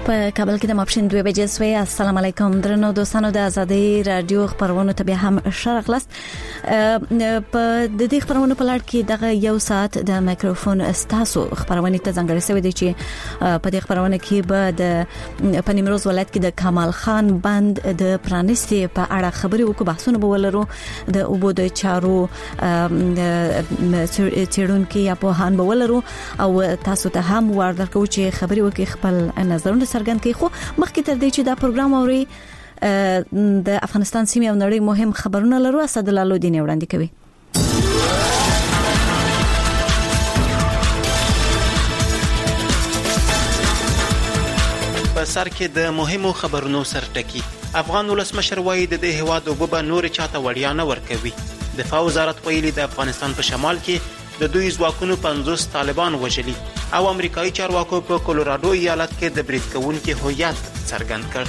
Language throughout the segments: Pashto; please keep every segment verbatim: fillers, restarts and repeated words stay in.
په کابل کې د ماپښین دوه بجې سوی. السلام علیکم درنو دوستانو د ازادي رادیو خبرونه ته به هم شرغلست. په د دې خبرونو په لړ کې دغه یو ساعت د مایکروفون استاسو خبرونه ته ځانګړی شوی دی چې په دې خبرونه کې به د پنیمروز ولایت کې د کمال خان بند د پرانیستي په اړه خبري وکړو، بحثونه به ولرو، د اوبو د چارو چیرونکو یا په هان به ولرو او تاسو ته هم ورته کوم چې خبري وکړي خپل نظرونه څرګند کړي. خو مخکې تر دې چې دا پروګرام اوري د افغانستان سیمې او نړۍ مهم خبرونه لرو. اسد الله لودین وړاندې کوي. په سر کې د مهمو خبرونو سرټکی. افغان ولسمشر وایي د دې هواد اوبه به نور چاته وړیا نه ورکوي. دفاع وزارت ویلي د افغانستان په شمال کې د دوی ځواکونو پنځوس طالبان وژلي او امریکایي چارواکو په کولوراډو ایالت کې د برید کوونکو هویت څرګند کړ.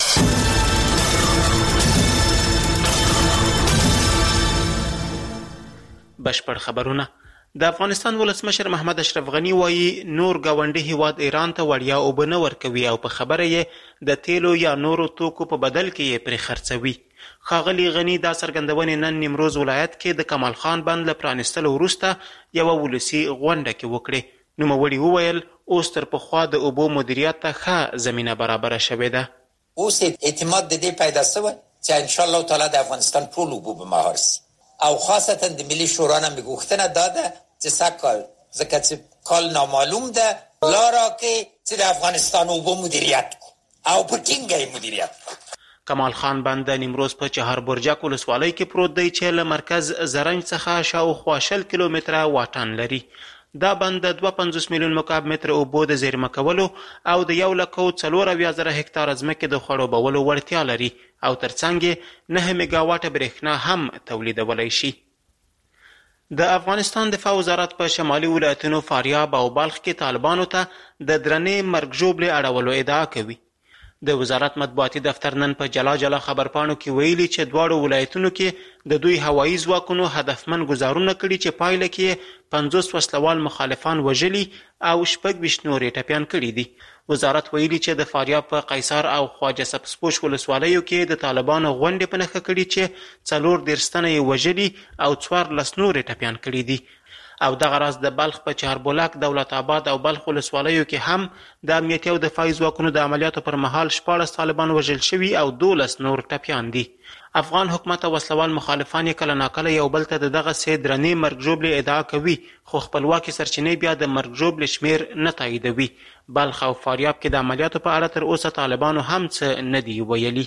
بشپړ خبرونه. د افغانستان ولسمشر محمد اشرف غنی وایي نور گاونډي هیواد ایران ته وړیا اوبه نه ورکوي او په خبره یې د تیلو یا نورو توکو په بدل کې یې پرې خرڅوي. ښاغلي غنی دا څرګندونې نن نیمروز ولایت کې د کمال خان بند له پرانیستلو وروسته یوه ولسي غونډه کې وکړې. نوموړي وویل اوس تر پخوا د اوبو مدیریت ته ښه زمینه برابره شوې ده. اوس اعتماد د دې پیدا شوی چې ان شاء الله تعالی د افغانستان ټول اوبو به مهار شي او خاصتا د ملي شورا نه میغوښتنه داده چې سکل ځکه چې کال نامعلوم ده لاره کې چې د افغانستان اوبو مدیریت او په ټینګه مدیریت. کمال خان بند د نیمروز په چهار برجک ولسوالۍ کې پروت دی چې له مرکز زرنج څخه شاوخوا شل کیلومتره واټن لري. دا بند د دوه پنځوس میلیون مکعب متر اوبو د زیرمه کولو او د یو لک او څلور اویا زره هکتار ځمکې د خړوبولو وړتیا لري او ترڅنګ یې نهه میګاواټه برېښنا هم تولیدولی شي. د افغانستان دفاع وزارت په شمالي ولایتونو فاریاب او بلخ کې طالبانو ته د درنې مرګ ژوبلې اړولو ادعا کوي. د وزارت مطبوعاتي دفتر نن په جلا جلا خبرپاڼو کې ویلي چې دواړو ولایتونو کې د دوی هوایي ځواکونو هدفمن ګزارونه کړي چې پایله کې پنځوس وسلوال مخالفان وژلي او شپږ ویشت نور یې ټپیان کړي دي. وزارت ویلي چې د فاریاب په قیصار او خواجه سبزپوش ولسوالیو کې د طالبانو غونډې په نښه کړي چې څلور دېرش تنه یې وژلي او څوارلس نور یې ټپیان کړي دي. او دغه راز د بلخ په چهاربولک، دولت آباد او بلخ ولسوالیو کې هم د امنیتي او دفاعي ځواکونو د عملیاتو پر مهال شپاړس طالبان وژل شوي او دولس نور ټپیان دي. افغان حکومت او وسلوال مخالفان یې کله ناکله یو بل ته د دغسې درنې مرګ ژوبلې ادعا کوي، خو خپلواکي سرچینې بیا د مرګ ژوبلې شمېر نه تاییدوي. بلخ او فاریاب کې د عملیاتو په اړه تر اوسه طالبانو هم څه نه دي ویلي.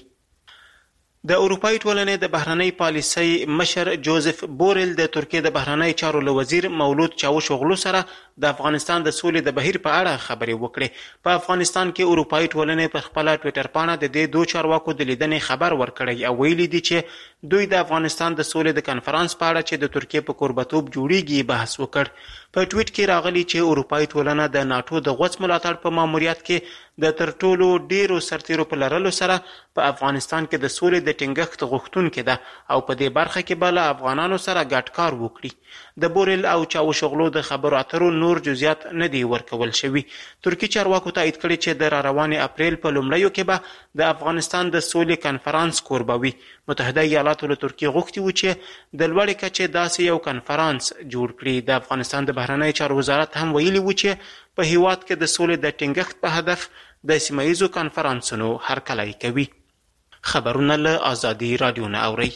د اروپایي ټولنې د بهرنۍ پالیسۍ مشر جوزف بوریل د ترکیې د بهرنۍ چارو له وزیر مولود چاوشوغلو سره د افغانستان د سولې د بهیر په اړه خبرې وکړې. په افغانستان کې اروپایي ټولنې په خپله ټویټر پاڼه د دې دوه چارواکو د لیدنې خبر ورکړی او ویلي دي چې دوی د افغانستان د سولې د کنفرانس په اړه چې د ترکیې په کوربتوب جوړیږي بحث وکړ. په ټویټ کې راغلی چې اروپایي ټولنه د ناټو د غوڅ ملاتړ په ماموریت کې د تر ټولو ډیرو سرتیرو په لرلو سره په افغانستان کې د سولې د ټینګښت غوښتونکې ده او په دې برخه کې به له افغانانو سره ګډ کار وکړي. د بوریل او چاوشوغلو د خبرو اترو نور جزئیات نه دي ورکول شوي. ترکي چارواکو تایید کړي چې د راروانې اپریل په لومړیو کې به د افغانستان د سولې کنفرانس کوربه وي. متحده ایالاتو له ترکیې غوښتي وو چې د لوړې کچې داسې یو کنفرانس جوړ کړي. د افغانستان د بهرنۍ چارو وزارت هم ویلي وو چې په هیواد کې د سولې د ټینګښت په هدف د سیمه ییزو کنفرانسونو هرکلی کوي. خبرونه له ازادي رادیو نه اورئ.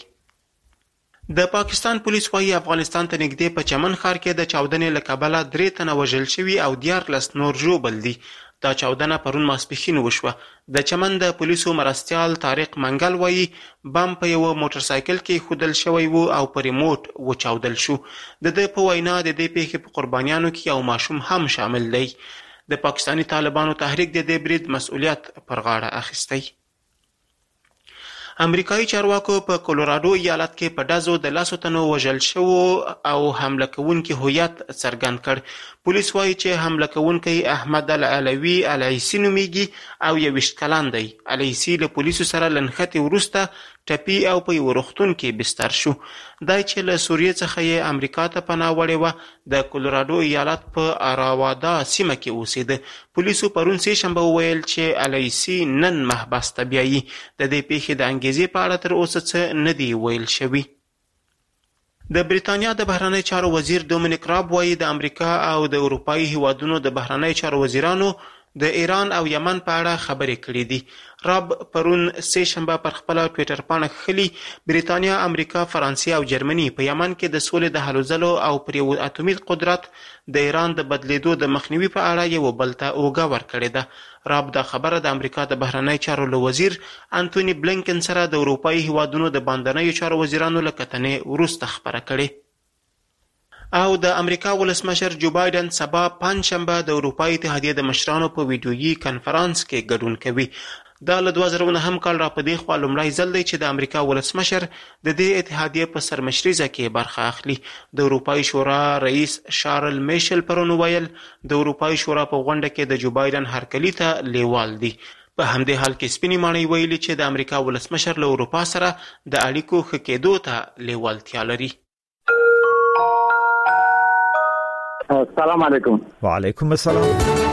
د پاکستان پولیس وايي افغانستان ته نږدې په چمن ښار کې د چاودنې له کبله درې تنه وژل شوي او دیارلس نور ژوبل دي. دا چاودنه پرون ماسپښین وشوه. د چمن د پولیسو مرستیال طارق منګل وايي بم په یوه موټرسایکل کې ښودل شوی و او په ریموټ وچاودل شو. د ده په وینا د دې پیښې په قربانیانو کې یو ماشوم هم شامل دی. د پاکستاني طالبانو تحریک د دې برید مسؤلیت پر غاړه اخیستی. امریکایي چارواکو په کولوراډو ایالت کې په ډزو د لسو تنو وژل شوو او حمله کوونکي هویت څرګند کړ. پولیس وایي چې حمله کوونکی احمد العلوي العیسي نومیږي او یویشت کلن دی. العیسي له پولیسو سره له نښتې وروسته ټپي او په یو روغتون کې بستر شو. دا چې له سوریې څخه یې امریکا ته پناه وړې وه د کولراډو ایالت په اراوادا سیمه کې اوسېده. پولیسو پرون سه شنبه وویل چې الیسی نن محبس ته بیایي. د دې پیښې د انګیزې په اړه تر اوسه څه نه دی ویل شوي. د بریتانیا د بهرنی چارو وزیر دومینیک راب وایي د امریکا او د اروپایي هیوادونو د بهرنی چارو وزیرانو د ایران او یمن په اړه خبرې کړې دي. راب پرون سه شنبه پر خپل ټویټر پاڼه خلی بریتانیا، امریکا، فرانسې او جرمني په یمن کې د سولې د هلو ځلو او پر یو اتومي قدرت د ایران د بدلیدو د مخنیوي په اړه یو بل ته اوږه ورکړې ده. راب دا خبره د امریکا د بهرنی چارو له وزیر انټونی بلینکن سره د اروپایي هیوادونو د باندنیو چارو وزیرانو له کتنې وروسته خبره کړې. او د امریکا ولسمشر جو بایدن سبا پنجشنبه د اروپایي اتحادیې د مشرانو په ویډیویي کنفرانس کې ګډون کوي. دا له دوه زره نهم کال را په دې خوا لومړی ځل دی چې د امریکا ولسمشر د دې اتحادیې په سرمشریزه کې برخه اخلي. د اروپایي شورا رئیس شارل میشل پرون ویل د اروپایي شورا په غونډه کې د جو بایدن هرکلي ته لیوال دي. په همدې حال کې سپینې ماڼۍ ویلي چې د امریکا ولسمشر له اروپا سره د اړیکو ښه کېدو ته لیوالتیا لري. السلام علیکم. وعلیکم السلام.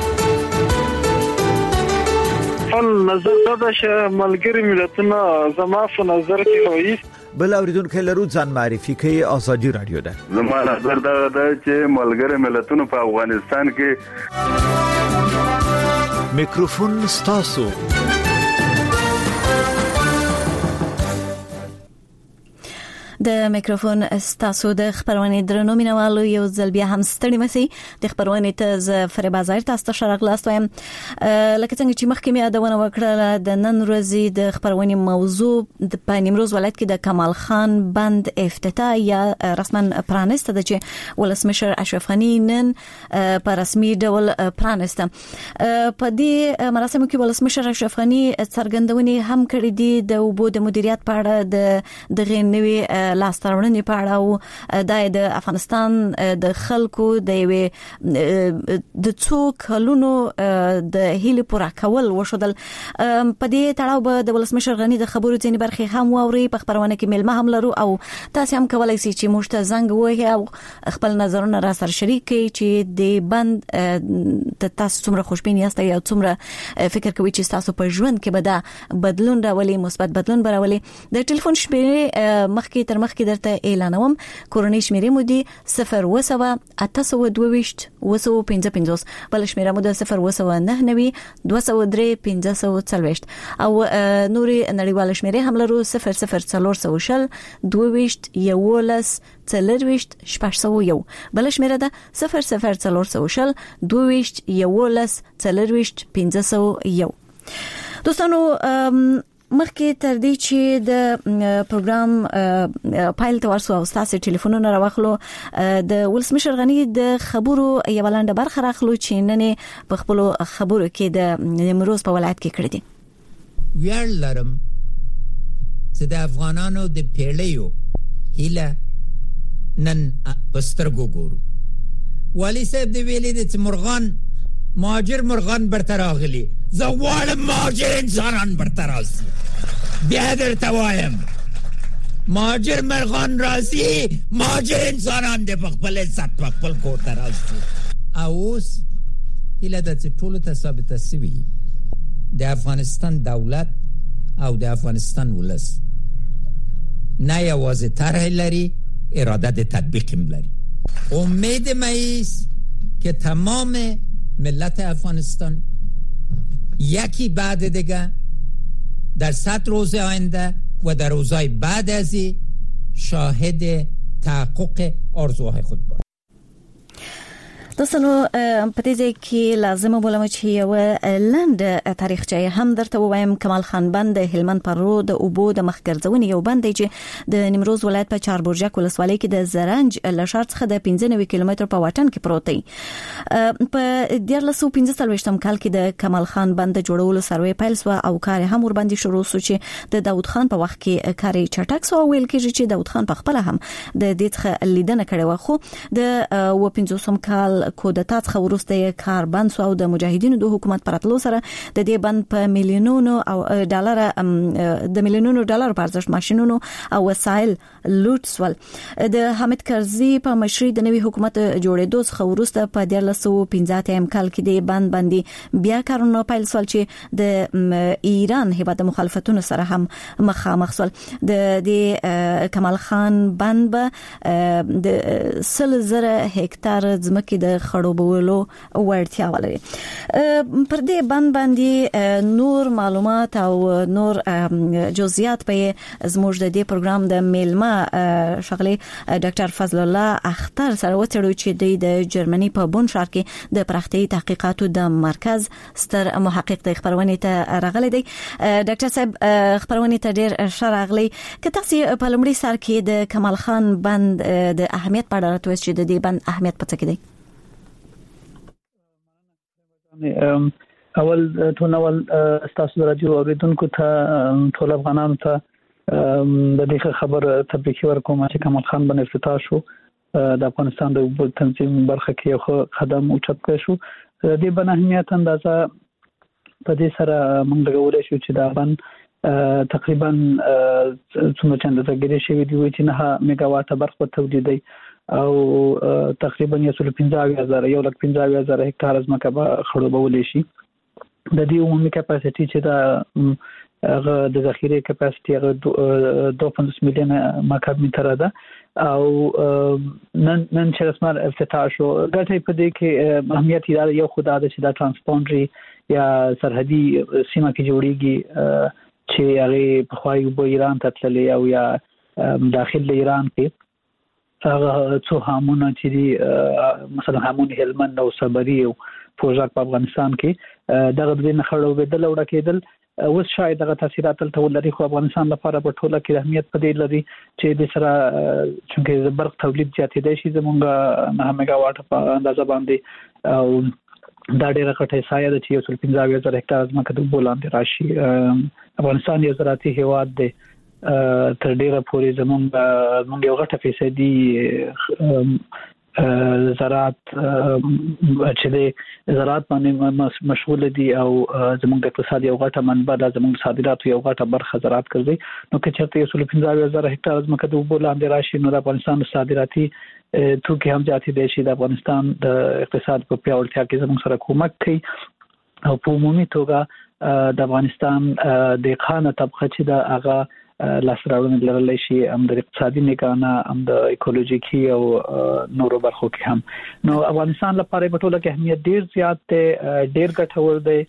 فن نظر دا چې ملګری ملتونه زما په نظر کې وایي بل اوریدونکو لرو ځان معرفي کوي. ازادي رادیو ده. زما نظر دا ده چې ملګری ملتونه په افغانستان کې میکروفون ستاسو. د میکروفون ستاسو د خبرونه درنو مینوالو یو ځل بیا هم ستړي مسي د خبرونه ته ز فریبازار تاسو ته شرق لاست وایم. لکه څنګه چې مخکې مې ادونه وکړه د نن ورځې د خبرونه موضوع د پنیمروز ولایت کې د کمال خان بند افتتاح یا رسما پرانسته د چې ولسمشر اشرف غنی نن په رسمي ډول پرانسته. په دې مراسمو کې ولسمشر اشرف غنی څرګندونې هم کړې دي د اوبو د مدیریت په اړه د دغه نوي لاسترونې په اړه او د افغانستان د خلکو د یوې د څو کلونو د هیله پوره کول وشودل. په دې تړاو به د ولسمشر غنی د خبرو ځینې برخې هم واوري. په خبرونه کې ملمه هم لرو او تاسو هم کولای شئ چې موږ ته زنګ ووهئ او خپل نظرونه را سره شریک کړئ چې د بند د تاسو څومره خوشبین یاست یا څومره فکر کوئ چې تاسو په ژوند کې به دا بدلون راولي، مثبت بدلون به راولي. د ټلیفون شمیرې مخکې تر مخکې درته اعلانوم. کورنۍ شمیرې مو دي صفر وسوه اته سوه دوه ویشت اوه سوه پنځه پنځوس، بل شمیره مو ده صفر وسوه نهه نوي دوه سوه درې پنځه سوه څلوېښت او نوري نړیواله شمیرې هم لرو صفر صفر څلور سوه شل دوه ویشت یولس څلوېښت شپږ سوه یو، بل شمیره ده صفر صفر څلور سوه شل دوه ویشت یولس څلوېښت پنځه سوه یو. دوستانو مخکې تر دې چې د پروګرام پایل ته ورسو او تاسو ټلیفونونه راوخلو د ولسمشر غنی د خبرو یو لاندې برخه راخلو چې نن په خپل خبرو کې د نیمروز په ولایت کې کړی دي. ویاړ لرم چې د افغانانو د پیړیو هیله نن پسترګو ګورو. والی صاحب دی ویلي د مرغان مهاجر مرغان برته راغلي، زه غواړم مهاجر انسانان برته راسي. بیا درته وایم مهاجر مرغان راسي، مهاجر انسانان د خپل عزت په خپل کور ته راسي. او اوس هیله ده چې ټولو ته ثابته شوي د افغانستان دولت او د افغانستان ولس نه یوازې طرح لري، اراده د تطبیق هم لري. امید مایست که تمام ملت افغانستان یکی بعد دیگه در صد روز آینده و در روزهای بعد از این شاهد تحقق آرزوهای خود باشد. دوستانو په دې ځای کې لازمه بولم چې یو لاند تاریخچه هم درته وایم. کمال خان بند د هلمند پر رو د اوبو د مخګرځونې یو بند دی چې د نیمروز ولایت په چار برجک ولسوالۍ کې د زرنج له ښار څخه د پنځه نوي کیلومتر په واټن کې پروت دی. په دیارلس سوه پنځه څلوېښتم کال کې د کمال خان بند جوړولو سروې پیل شو او کار هم ور باندې شروع شو چې د داود خان په وخت کې کار چټک سو. ویل کېږي چې داود خان په خپل هم د دې څخه لیدنه کړې و، خو د و پنځوسم کال کودتا څخه وروسته کار بند شو او د مجاهدینو د حکومت پراتلو سره د دې بند په میلیونونو او ډالر د میلیونونو ډالر په ارزښت ماشينونو او وسایل لوټ سول. د حامد کرزي په مشرۍ د نوي حکومت جوړېدو څخه وروسته په دیارلس سوه پنځه اتیا کال کې د بند باندې بیا کارونه پیل سول چې د ایران هیواد مخالفتونو سره هم مخامخ سول. د د کمال خان بند به د سل زره هکتار ځمکې د خړوبولو وړتیا ولري. پر دې بند باندې نور معلومات او نور جزئیات په زموږ د دې پروګرام د میلمه شغلي ډاکټر فضل الله اختر سره وڅېړو چې د جرمني په بون ښار کې د پراختیايي تحقیقاتو د مرکز ستر محقق د خبرونې ته راغلی دی. ډاکټر صاحب خبرونې ته ډېر ښه راغلی. که تاسو په لومړي سر کې د کمال خان بند د اهمیت په اړه راته چې د دې بند اهمیت په څه کې دی؟ اول ټول اول تاسو راځو اوریدونکو ته ټول افغانانو ته د دې خبر تبریک ورکوم چې کمال خان بند افتتاح شو. د افغانستان د اوبو تنظیم برخه کې یو قدم اوچت کړ شو. د دې بند اهمیت اندازه په دې سره موږ لګولای شو چې دا بند تقریبا څومره چنده تګری شوی دی چې نه میگاواټ برخه تولیدي او تقریبا یو سل پنځه هزار یو لک پنځه هزار هکتار ځمکه به خړوبول شي. د دې عمومي کپاسټي چې دا هغه د ذخیره کپاسټي هغه دوه پنځوس میلیون مکعب متر ده او نن نن چې رسمه افتتاح شو. ګټه په دې کې اهمیت یې یو خدای د چې دا ترانسپونډري یا سرحدي سیمه کې جوړیږي چې هغه په خوای په ایران ته تللی او یا داخل ایران کې هغه څو هامونه چې مثلا هامون هلمند او صبري او پروژه په افغانستان کې دغه د نه خړو بدل وړ کېدل اوس شاید دغه تاثیرات تل لري خو افغانستان لپاره په ټوله کې اهمیت پدې لري چې د سره چې برق تولید زیاتېدای شي زمونږ نه میگاواټ په اندازه باندې او دا ډېر غټه سایه ده چې یو سل پنځه هزار هکتار ځمکه د بولاندې راشي. افغانستان یو زراعتي هیواد دی تر ډیره پورې زمونږ موږ یو غټه فیصدي زراعت چې د زراعت باندې مشغول دي او زموږ د اقتصاد یو غټه منبع ده. زموږ صادراتو یو غټه برخه زراعت کوي. نو که چېرته یو سل پنځه هزار هکتار ځمکه د اوبو لاندې راشي نو د افغانستان صادراتي توکي هم زیاتېدای شي. د افغانستان د اقتصاد په پیاوړتیا کې زموږ سره کومک کوي او په عمومي توګه د افغانستان د خانه طبقه چې د هغه لاسراوړنه لرلی شي هم د اقتصادي نگاهه هم د ایکولوژیکي او نورو برخو کې هم. نو افغانستان لپاره په ټوله کې اهمیت ډیر زیات دی، ډیر ګټور دی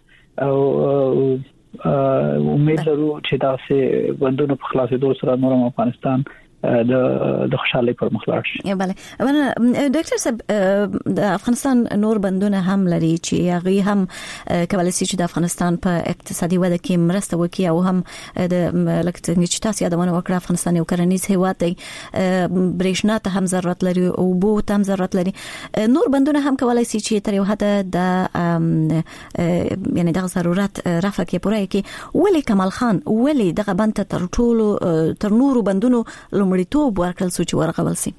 او امید لرو چې دا سه بندونو په خلاصېدو سره نور افغانستان د د خوشحالي پر مخ لاړ شي. بله ډاکټر صاحب د افغانستان نور بندونه هم لري چې هغه هم کولای شي چې د افغانستان په اقتصادي وده کې مرسته وکړي او هم د لکه چې تاسو یادونه وکړه افغانستان یو کرنیز هیواد دی، برېښنا ته هم ضرورت لري او اوبو ته هم ضرورت لري. نور بندونه هم کولای شي چې تر یو حد د یعنی دغه ضرورت رفع کې پوره کړي. ولی کمال خان ولی دغه بند تر ټولو تر نورو بندونو مړیتوب ورکړل سو چې ورغول سي؟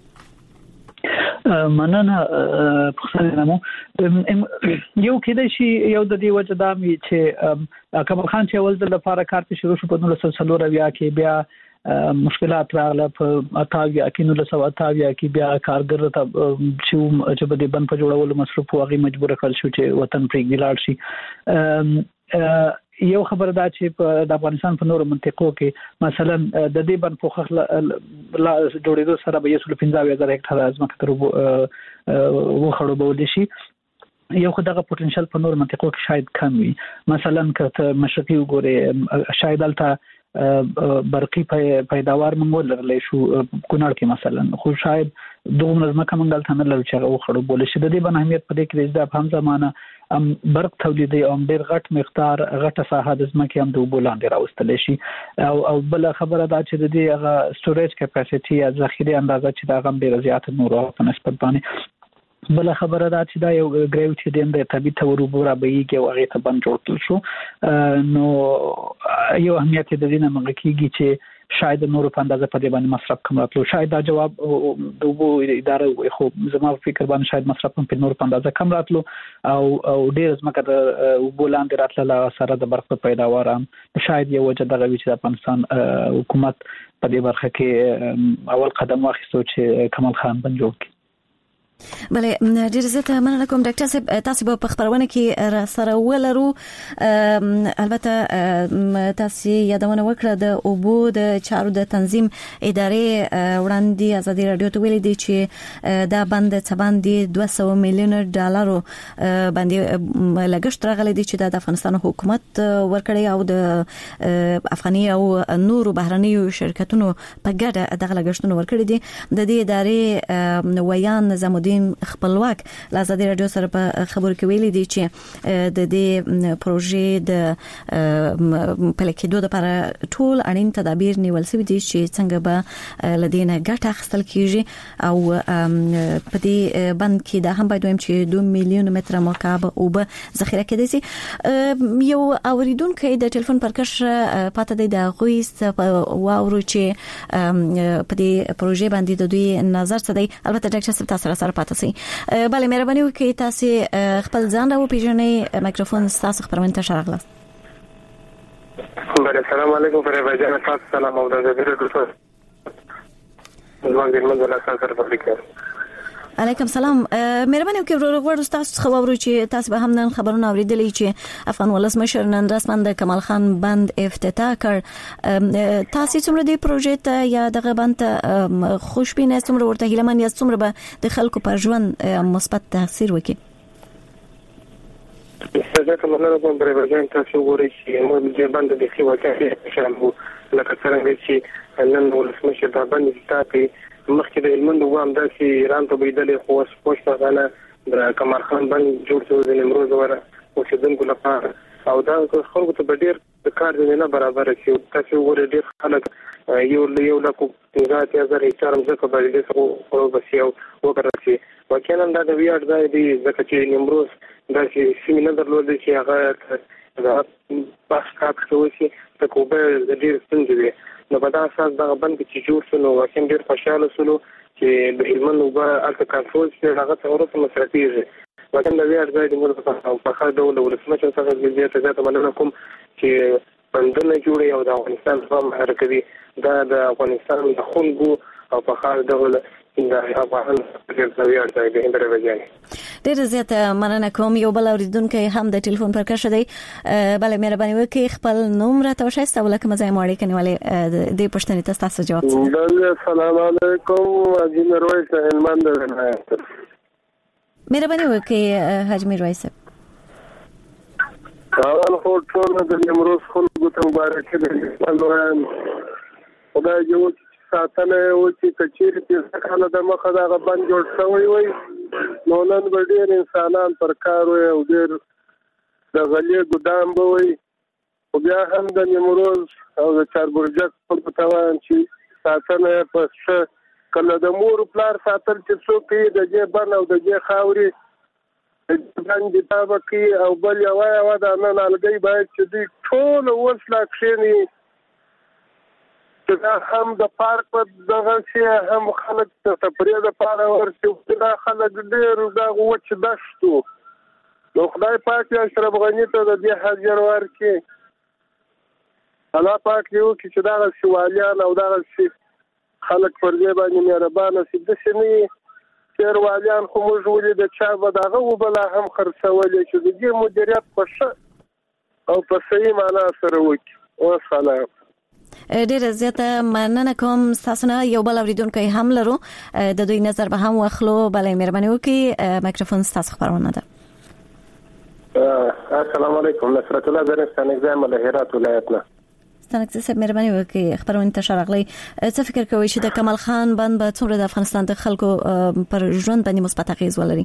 مننه پخښنه مو یو کېدای شي یو د دې وجه دا مې چې کمال خان چې ول د لپاره کار په شروع شو په نولس سوه څلور اویا کې، بیا مشکلات راغله په اتاویا کې نولس سوه اتاویا کې، بیا کارګر ته چې چې په دې بند په جوړولو مصروف وغي مجبور کړل شو چې وطن پرېږدي لاړ شي. یو خبره دا چې په د افغانستان په نورو منطقو کې مثلا د دې بند پوخ لا جوړېدو سره به یو سل پنځه هزار هکتار ځمکه تر وو خړوبول شي. یو خو دغه پوتنشل په نورو منطقو کې شاید کم وي. مثلا که مشرقي وګورئ شاید دلته برقي پیداوار موږ لرلی شو کونړ کې مثلا، خو شاید دومره ځمکه موږ دلته نه لرو چې هغه وخړوبول شي. د دې بند اهمیت په دې کې د هم زمانه ام برق تولیدي او ډېر غټ مقدار غټه ساحه د ځمکې هم د اوبو لاندې راوستل شي. او او بل خبره دا چې د دې هغه سټوریج کیپاسټي یا ذخیره اندازه چې دا هم ډېر زیات نورو په نسبت باندې بل خبره دا چې دا یو ګریویټي دیم د طبي تور وبره بهيږي او هغه ته بند جوړ شو نو یو اهمیت د دې نه مګ کیږي چې شاید نور په اندازه په دې باندې مصرف کم راتلو شاید دا جواب د وبو اداره خو زما فکر باندې شاید مصرف په نور په اندازه کم راتلو او او ډیر زمکه د وبو لاندې راتله سره د برق پیداوار هم شاید یو وجه دغه چې د افغانستان حکومت په دې برخه کې اول قدم واخیستو چې کمال خان بند جوړ کړي. بله ډیر زیاته مننه کوم ډاکټر صاحب تاسو په خبرونه کې را سره ولرو البته تاسو یادونه وکړه د اوبو د چارو د تنظیم ادارې وړاندې ازادي رادیو ته ویلي دي چې دا بند څه باندې دوه سوه میلیون ډالر باندې لګښت راغلی دی چې د افغانستان حکومت ورکړی او د افغاني او نورو بهرنیو شرکتونو په ګډه دغه لګښتونه ورکړي دي. د دې ادارې ویان زمودي خپلواک لازادي رادیو سره په خبرو کې ویلي دي چې د دې پروژې د پلیکېدو لپاره ټول اړین تدابیر نیول شوي دي چې څنګه به لدینه ګټه اخیستل کیږي او په دې بند کې دا هم باید ویم چې دوه میلیون متر مکعب اوبه ذخیره کېدي سي. یو اوریدونکو د ټلیفون پرکش پاته دی د غویست واورو چې په دې پروژې باندې د دوی نظر څه دی. البته ډاکټر صاحب تاسو سره پاتې سي. بله مهرباني وکړئ تاسو خپل ځان راو پیژنئ مایکروفون تاسو خبرونه ته شارغله. بله السلام علیکم فرېبا جان تاسو سلام او د دې ډیرو زما د منځ له سره پبلیکر علیکم سلام. مهرباني وکړئ ورغړو تاسو خو اورو چې تاسو به هم نن خبرونه اوریدلې چې افغان ولسمشر نن رسما د کمال خان بند افتتاح کړ. تاسو څومره د پروژې ته یا دغه بند خوشبینه څومره ورته هیلمن یا څومره به د خلکو پر ژوند مثبت تاثیر وکړي؟ زه کوم نه کوم پرېږدم تاسو وګورئ چې موږ د بند د ښه واقعي شامل لکه څنګه چې نن ولسمشر دا بند افتتاح مخکې د هلمند وام داسې ایران ته بېدلې خو اوس خوشبختانه د کمال خان بند جوړ شو د نیمروز وره اوسېدونکو لپاره او دا خلکو ته به ډېر د کار زمینه برابره شي. تاسو وګورئ ډېر خلک یو یو لک پنځه اتیا زره هکټار ځمکه باندې د څو بسي او وکړل شي. واقعا دا د ویاړ ځای دی ځکه چې نیمروز داسې سیمې نه درلودې چې هغه د بحث کار کوي چې د کوبه د ډېر ستونزې وي. نو په دا اساس دا بند چې جوړ شو نو واقعا ډېر خوشاله شولو چې د هلمند اوبه هلته کنټرول شي هغه څه وروسته مصرفېږي. واقعا د ویاړ ځای د موږ او په ښه ډول ولسمشر څخه زیاته زیاته مننه کوم چې بندونه جوړوي او د افغانستان پام حرکوي. دا د افغانستان د خلکو او په ښه ډول د افغان د ویاړ ځای دی. ډېر زیاته مننه کوم. یو بل اوریدونکی هم د ټلیفون پر کښ دی. بله مهرباني وکړئ خپل نوم راته وښایاست او لکه مزه مو اړیکه نیولې دې پوښتنې ته تاسو جواب څه. السلام علیکم حاجي میرویس هلمند ولایت. مهرباني وکړئ حاجي میرویس صاحب. اول خو ټول د نیمروز خلکو ته مبارک دي. خدای دې ساتنه او چې کچېرې په کاله د مخه دا بند جوړ شوی وي نو نن به ډېر انسانان پر کار وي او ډېر د غلې ګدام به وي. خو بیا هم د نیمروز او د چاربرجک خلکو ته وایم چې ساتنه په ښه کله د مور پلار ساتل چې څوک یې د دې بن او د دې خاورې بند تابه کوي او بل یوه یوه دا نن الګۍ باید چې دوی ټول اوس لا کښېني دا هم د پارک په دغه شي هم خلک د تفریح لپاره ورشي. دا خلک ډېر دا وچ دشتو نو خدای پاک یې اشرف غني ته د دې حاضر ورکړي. الله پاک یې وکړي چې دغه شوالیان او دغه شي خلک پر دې باندې مهربانه شي. داسې نه وي چې والیان خو موږ ولې د چا به دغه وبله هم خرڅولې چې د دې مدیریت په ښه او په صحیح معنا سره وکړي. وسلام. ډېر زیاته مننه کوم. تاسو نه یو بل اوریدونکی هم لرو د دوی نظر به هم واخلو. بله مهرباني وکړئ مایکروفون تاسو خبرونه ده. السلام علیکم. نصرت الله زرستان اگزام له هرات ولایت نه. ستنګ صاحب مهرباني وکړئ خبرونه ته شارغلی. څه فکر کوئ چې د کمال خان بند به څومره د افغانستان د خلکو پر ژوند باندې مثبت اغیز ولري؟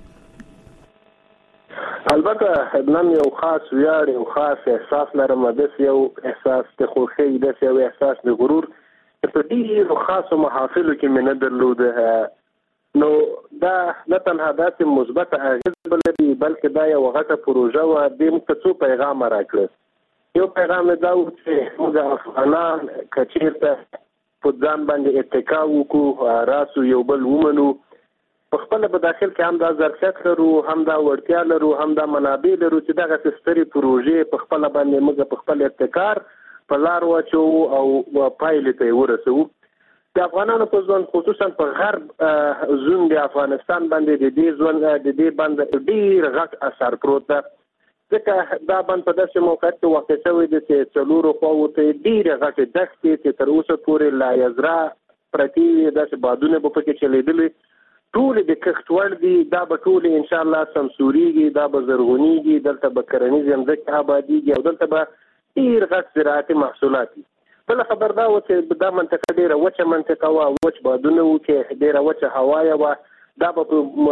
البته نن یو خاص ویاړ یو خاص احساس لرم. داسې یو احساس د خوښۍ داسې یو احساس د غرور په ډېرو خاصو محافلو کې مې نه درلوده. نو دا نه تنها داسې مثبت اغېز ولري بلکې دا یو غټه پروژه وه. دې موږ ته څو پیغام راکړل. یو پیغام دا و چې موږ افغانان که چېرته په ځان باندې اتکا وکړو، راسو یو بل ومنو، په خپله په داخل کې هم دا ظرفیت لرو، هم دا وړتیا لرو، هم دا منابع لرو چې دغسې سترې پروژې په خپله باندې موږ په خپل ابتکار په لار واچوو او پایلې ته یې ورسوو. د افغانانو په ژوند خصوصا په غرب زون د افغانستان باندې د دې ژوند د دې بند ډېر غټ اثر پروت ده، ځکه دا بند په داسې موقعیت کې واقع شوی دی چې څلورو خواوو ته ډېرې غټې دښتې چې تر اوسه پورې لا یزرا پرتې وي، داسې بادونه به پکې چلېدلي، ټولې د کښت وړ دي. دا به ټولې انشاءالله سمسورېږي، دا به زرغونېږي، دلته به کرنیزې مځکې آبادېږي او دلته به ډېر غټ زراعتي محصولات وي. بله خبر دا و چې دا منطقه ډېره وچه منطقه وه، وچ بادونه وو چې ډېره وچه هوایه وه. دا به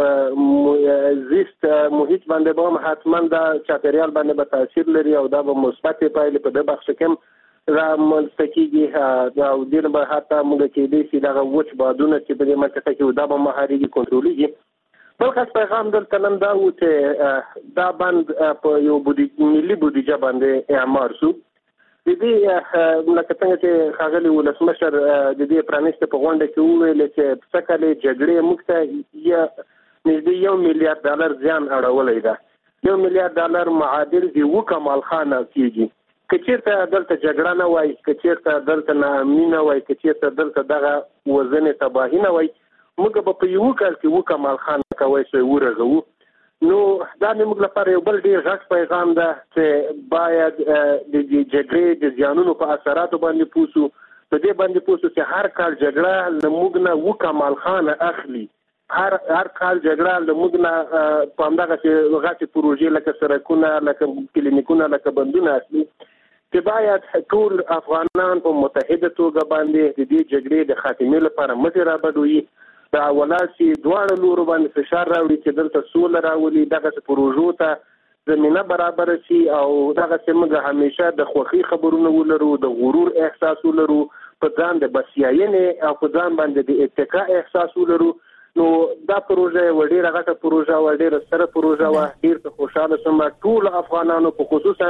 په زیست محیط باندې به هم حتما دا چاپېریال باندې به تاثیر لري او دا به مثبتې پایلې په دې بخش کې هم رامنځته کېږي او دې نه به حتی موږ کېدای شي دغه وچ بادونه چې په دې منطقه کې دا به مهارېږي، کنټرولېږي. بل خاص پیغام دلته نن دا و چې دا بند په یو ملي بودیجه باندې اعمار شو. د دې لکه څنګه چې ښاغلي ولسمشر د دې پرانیسته په غونډه کې وویل چې څه کلې جګړې موږ ته یا نږدې یو میلیارډ ډالر زیان اړولی ده. یو میلیارډ ډالر معادل د اوه کمال خانه کېږي. که چېرته دلته جګړه نه وای، که چېرته دلته ناامني نه وای، که چېرته دلته دغه وزنې تباهي نه وای، موږ به په یوه کال کې اوه کمال خانه کوی شوی ورغوو. نو دا موږ لپاره یو بل ډېر غټ پیغام ده چې باید د جګړې د زیانونو په اثراتو باندې پوه شو، په دې باندې پوه شو چې هر کال جګړه له موږ نه اوه کمال خانه اخلي، هر هر کال جګړه له موږ نه په همدغسې غټې پروژې لکه سړکونه، لکه کلینیکونه، لکه بندونه اخلي، چې باید ټول افغانان په متحده توګه باندې د دې جګړې د خاتمې لپاره مټې رابډوي، دا ولاسي دواړو لورو باندې فشار راوړي چې دلته سوله راولي، دغسې پروژو ته زمینه برابر شي او دغسې موږ همیشه د خوښۍ خبرونه ولرو، د غرور احساس ولرو، په ځان د بسیاینې او په ځان باندې د اتکا احساس ولرو. نو دا پروژه یوه ډېره غټه پروژه وه، ډېره ستره پروژه وه. ډېر ته خوشحاله شوم ټولو افغانانو په خصوصا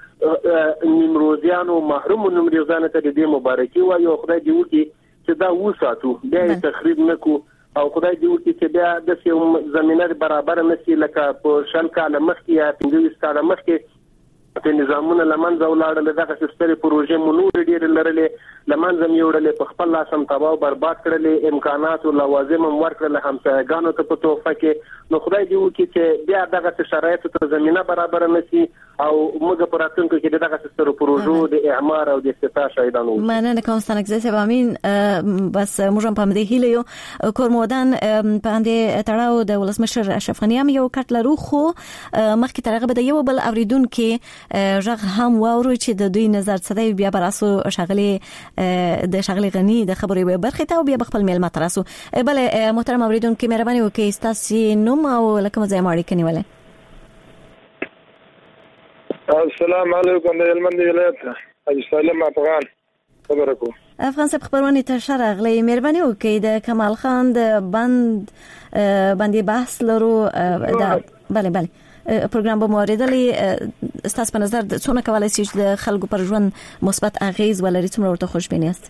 نیمروزیانو، محرومو نیمروزیانو ته د دې مبارکي وایو. خدای دې وکړي چې دا وساتو، بیا یې تخریب نه کړو او خدای دې وکړي چې بیا داسې زمینه برابره نه شي لکه په شل کاله مخکې یا پنځه ویشت کاله مخکې چې نظامونه له منځه ولاړل، دغسې سترې پروژې مو نورې ډېرې لرلې له منځه مې یوړلې، په خپل لاس هم تباه او برباد کړلې، امکانات او لوازم هم ورکړل همسایګانو ته په تحفه کې. نو خدای دې وکړي چې بیا دغسې شرایطو ته زمینه برابره نه شي او موږ په راتلونکي کې د دغسې سترو پروژو د اعمار او د افتتاح شاهدان اوسو. مننه کوم ستانکزی صاحب. امین. بس موږ هم په همدې هیله یو کورمودان په همدې تړاو د ولسمشر اشرف غني هم یو کټ لرو، خو مخکې تر هغه به د یو بل اوریدونکي غږ هم واورو چې د دوی نظر څه دی، بیا به راسو ښاغلي د ښاغلي غني د خبرې برخې ته او بیا به خپل میلمه ته راسو. بله محترم اوریدونکي، مهرباني وکړئ ستاسې نوم او له کومه ځایه مو اړیکه نیولې؟ السلام علیکم. د هلمند ولایت حاجي سالم افغان خبره کوم. افغان صاحب خبرونه ته ښه راغلی. مهرباني وکړئ د کمال خان د بند باندې بحث لرو. بله بله پروګرام به مو اورېدلی. ستاسو په نظر څونه کولی شي چې د خلکو پر ژوند مثبت اغېز ولري؟ څومره ورته خوشبیني یاست؟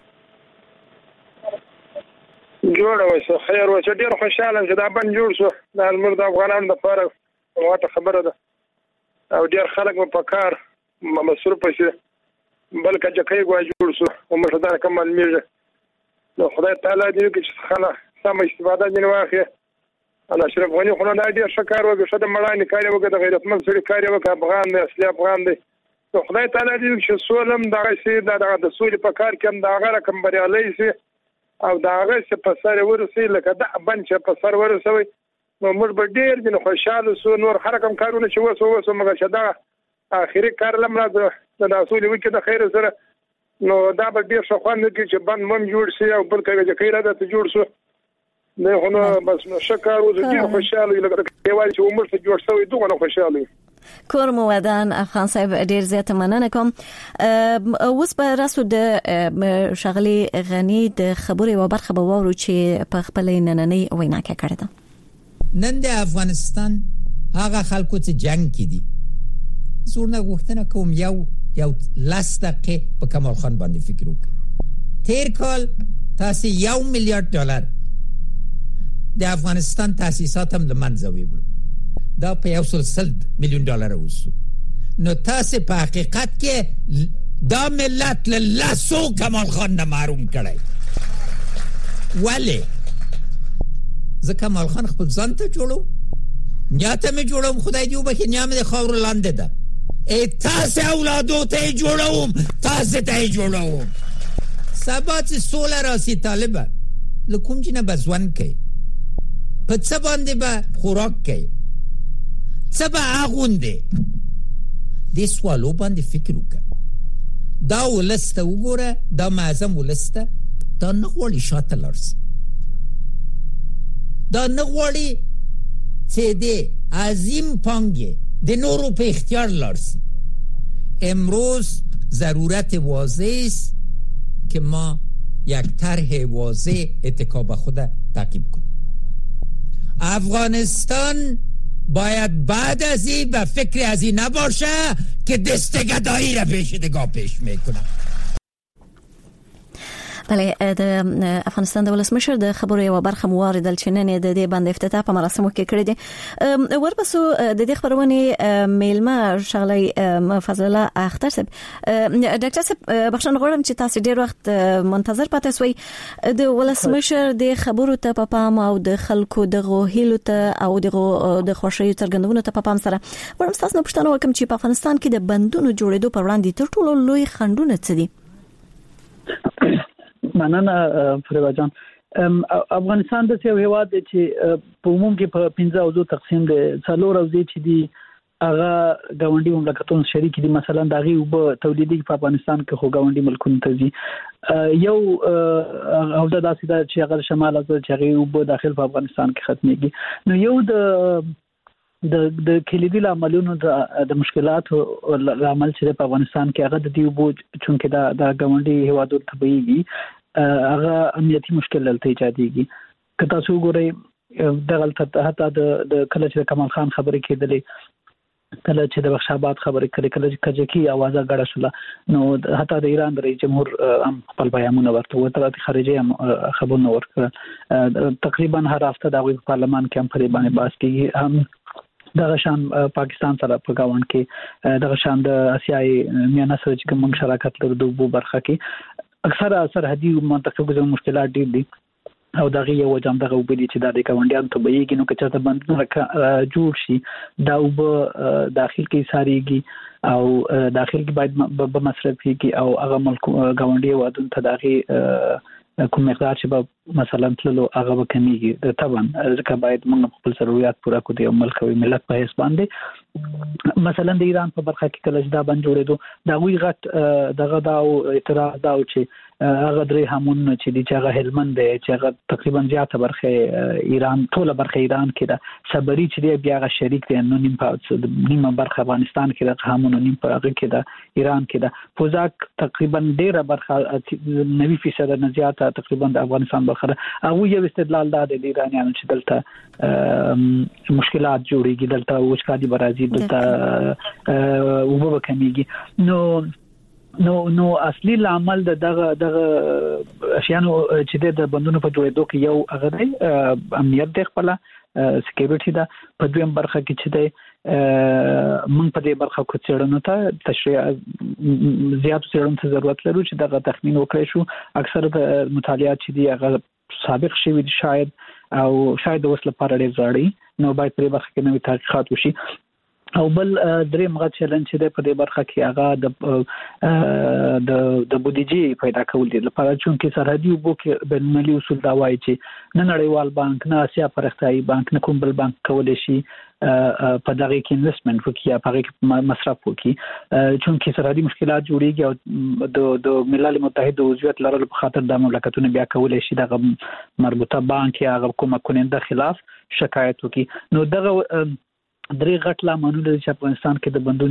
جوړه وه، خیر وه چې ډېر خوشحاله یم چې دا بند جوړ شو. دا زموږ د افغانانو دپاره غټه خبره ده او ډېر خلک به په کار مصروفه شي. بل کجکۍ ګواه جوړ شو او موږ دا کم معلومېږي. نو خدای تعالی دې وکړي چې خلک سمه استفاده ځینې واخلي. اشرف غني خو نه دا ډېر ښه کار وکړي، ښه د مړانې کار یې وکړي، د غیرتمند سړي کار یې وکړي، افغان دی، اصلي افغان دی. نو خدای تعالی دې وکړي چې سوله هم دغسې دغه د سولې په کار کې هم د هغه رقم بریالی شي او د هغه چې په سر یې ورسوي لکه دا بند چې په سر ورسوي. نو موږ به ډېر ځینې خوشحاله شو. نور هر رقم کارونه چې وسو وسو مګر چې دغه آخري کار لم را د دا سولې وکړي د خیر سره، نو دا به ډېر ښه خوند وکړي چې بند مم جوړ شي او بل کجکۍ را دته جوړ شو. نه خو نو بس ښه کار و، ډېر خوشحاله یو لکه دیوال چې عمر ته جوړ شوی دغه خوشحاله یو. کور مو ودان افغان صاحب، ډیر زیاته مننه کوم. اوس به راسو د ښاغلي غني د خبرې و برخه به واورو چې په خپل نننۍ وینا کې کړې ده. نن د افغانستان هغه خلکو چې جنگ کې دي زورنا غوښتنه کوم یو یو لاس دقیقه په کمال خان باندې فکر وکړي. تیر کال تاسو یو میلیارډ ډالر د افغانستان تاسیسات هم لمنځه ویول، دا په یو سل میلیون ډالر اوسو. نو تاسو په حقیقت کې دا ملت له لاسو کمال خان نه محروم کړی. ولی زه کمال خان خپل ځان ته جوړم، نیاته مې جوړم، خدای دې وبخښي، نیا مې د خاورو لاندې ده. ای تاسو اولادو ته جوړوم، تاسو ته جوړوم. سبا چې سوله راسي طالبه له کوم چې نه بزون کوي، په څه باندې به خوراک کوي، څه به اغوندي، دې سوالو باندې فکر وکړه. دا ولسته وګوره، دا معظم ولسته دا نه غواړي شاته لرسي، دا نه غواړي چې دې عظیم پانګې د نورو په اختیار لرسي. امروز ضرورت واضح است که ما یک طرح واضح اتکا به خود تعقیب کنیم. افغانستان باید بعد از این به فکر از این نباشه که دستگدایی را پیشدگاه پیش میکنه. بله، د افغانستان د ولسمشر د خبرو یو برخه مواردل چې نن د دې باندې افتتاح په مراسمو کې کړی دی. ورپسو د دې خبرونه میلمه شغلي فضل الله اختر صاحب، ډاکټر صاحب بخښنه غواړم چې تاسو ډیر وخت منتظر پاتې سوي. د ولسمشر د خبرو ته په پام او د خلکو د غوهیلو ته او د خوشحالي څرګندونو ته په پام سره ورم تاسو نه پوښتنه وکم چې په افغانستان کې د بندونو جوړېدو پر وړاندې تر ټولو لوی خنډونه څه دي؟ مننه فریبا جان. افغانستان د یو هیواد دی چې په عموم کې په پنځه اوزو تقسیم دی. څلور اوزې چې دي هغه ګاونډي مملکتونو شریک دي، مثلا د هغې اوبه تولیدي په افغانستان کې خو ګاونډي ملکونو ته ځي. یو اوزه داسې ده چې هغه شمال اوزه چې هغې اوبه داخل په افغانستان کې ختمېږي. نو یو د د د کلیدي لاملونو د مشکلاتو لامل چې په افغانستان کې هغه د دې اوبو چونکې دا د ګاونډي هیوادونو ته بهیږي، هغه امنیتي مشکل دلته ایجادېږي. که تاسو وګورئ دغلته حتی د کله چې د کمال خان خبرې کېدلې، کله چې د بخش آباد خبرې کړې، کله چې کجکي اوازه ګډه شوله، نو حتی د ایران د رئیس جمهور هم خپل بیانونه ورته وزارت خارجه هم خبرونه ورکړل. تقریبا هر هفته د هغوی په پارلمان کې هم په دې باندې بحث کېږي. هم دغه شان پاکستان سره په گاوند کې، دغه شان د اسیاي میانه سره چې کوم شراکت لري د اوبو برخه کې اکثره سرحدي منطقو کې مشکلات ډېر دي او دغه یو وجام دغه اوبه دي چې د ګاونډیانو ته بهیږي. نو که چېرته بندونه جوړ شي، دا اوبه داخل کې ساريږي او داخل کې باید به مصرف کیږي او هغه ملک ګاونډي هیوادونو ته دغه کوم مقدار چې به مثلا تللو هغه به کمیږي. طبعا ځکه باید موږ خپل ضرورت پوره کړو د یو ملک او ملت په حساب باندې. مثلا د ایران په برخه کې کله چې دا بند جوړېدو، دا وی غټ دغه دا او اعتراض دا چې هغه درې همون چې د هغه هلمند دی چې هغه تقریبا زیاته برخه ایران، ټوله برخه ایران کې ده، صبري چې دی بیا هغه شریک دی، نو نیم په نیمه برخه افغانستان کې ده، همون نیم په هغه کې ده ایران کې ده. فوزاک تقریبا ډیره برخه نوي فیصد نه زیاته تقریبا د افغانستان برخه ده. هغه یو استدلال ده د ایرانیانو چې دلته مشکلات جوړيږي، دلته وچکالي برازي، دلته اوبه کمیږي. نو نو نو اصلي عمل د دغه دغه اشیانو چې د بندونو په جوړېدو کې یو هغه دی امنیت د خپل سکیورټي ده. په دویم برخه کې چې دی موږ په دې برخه کې څېړنو ته تشریح زیات څېړنو ته ضرورت لرو چې دغه تخمین وکړي شو. اکثره د مطالعات چې دی هغه سابق شوی دي شاید او شاید د وسله لپاره ډېر زړی، نو باید په دې برخه کې نوې تحقیقات وشي. او بل درې مغه چیلنج دی په دې برخه کې هغه د د د بودیجې پیدا کول دي لپاره، چې سرحدي اوبو کې بین‌المللي اصول دا وایي چې نه نړیوال بانک، نه اسیا پرختیایي بانک، نه کوم بل بانک کولای شي په دغه کې انویسټمنټ وکړي یا په هغه کې مصرف وکړي، چې سرحدي مشکلات جوړيږي او د د ملل متحد عضویت لرلو په خاطر د مملکتونو بیا کولای شي دغه مربوطه بانک یا هغه کومه کننده خلاف شکایت وکړي. نو دغه درې غټ لاملونه چې افغانستان کې د بندون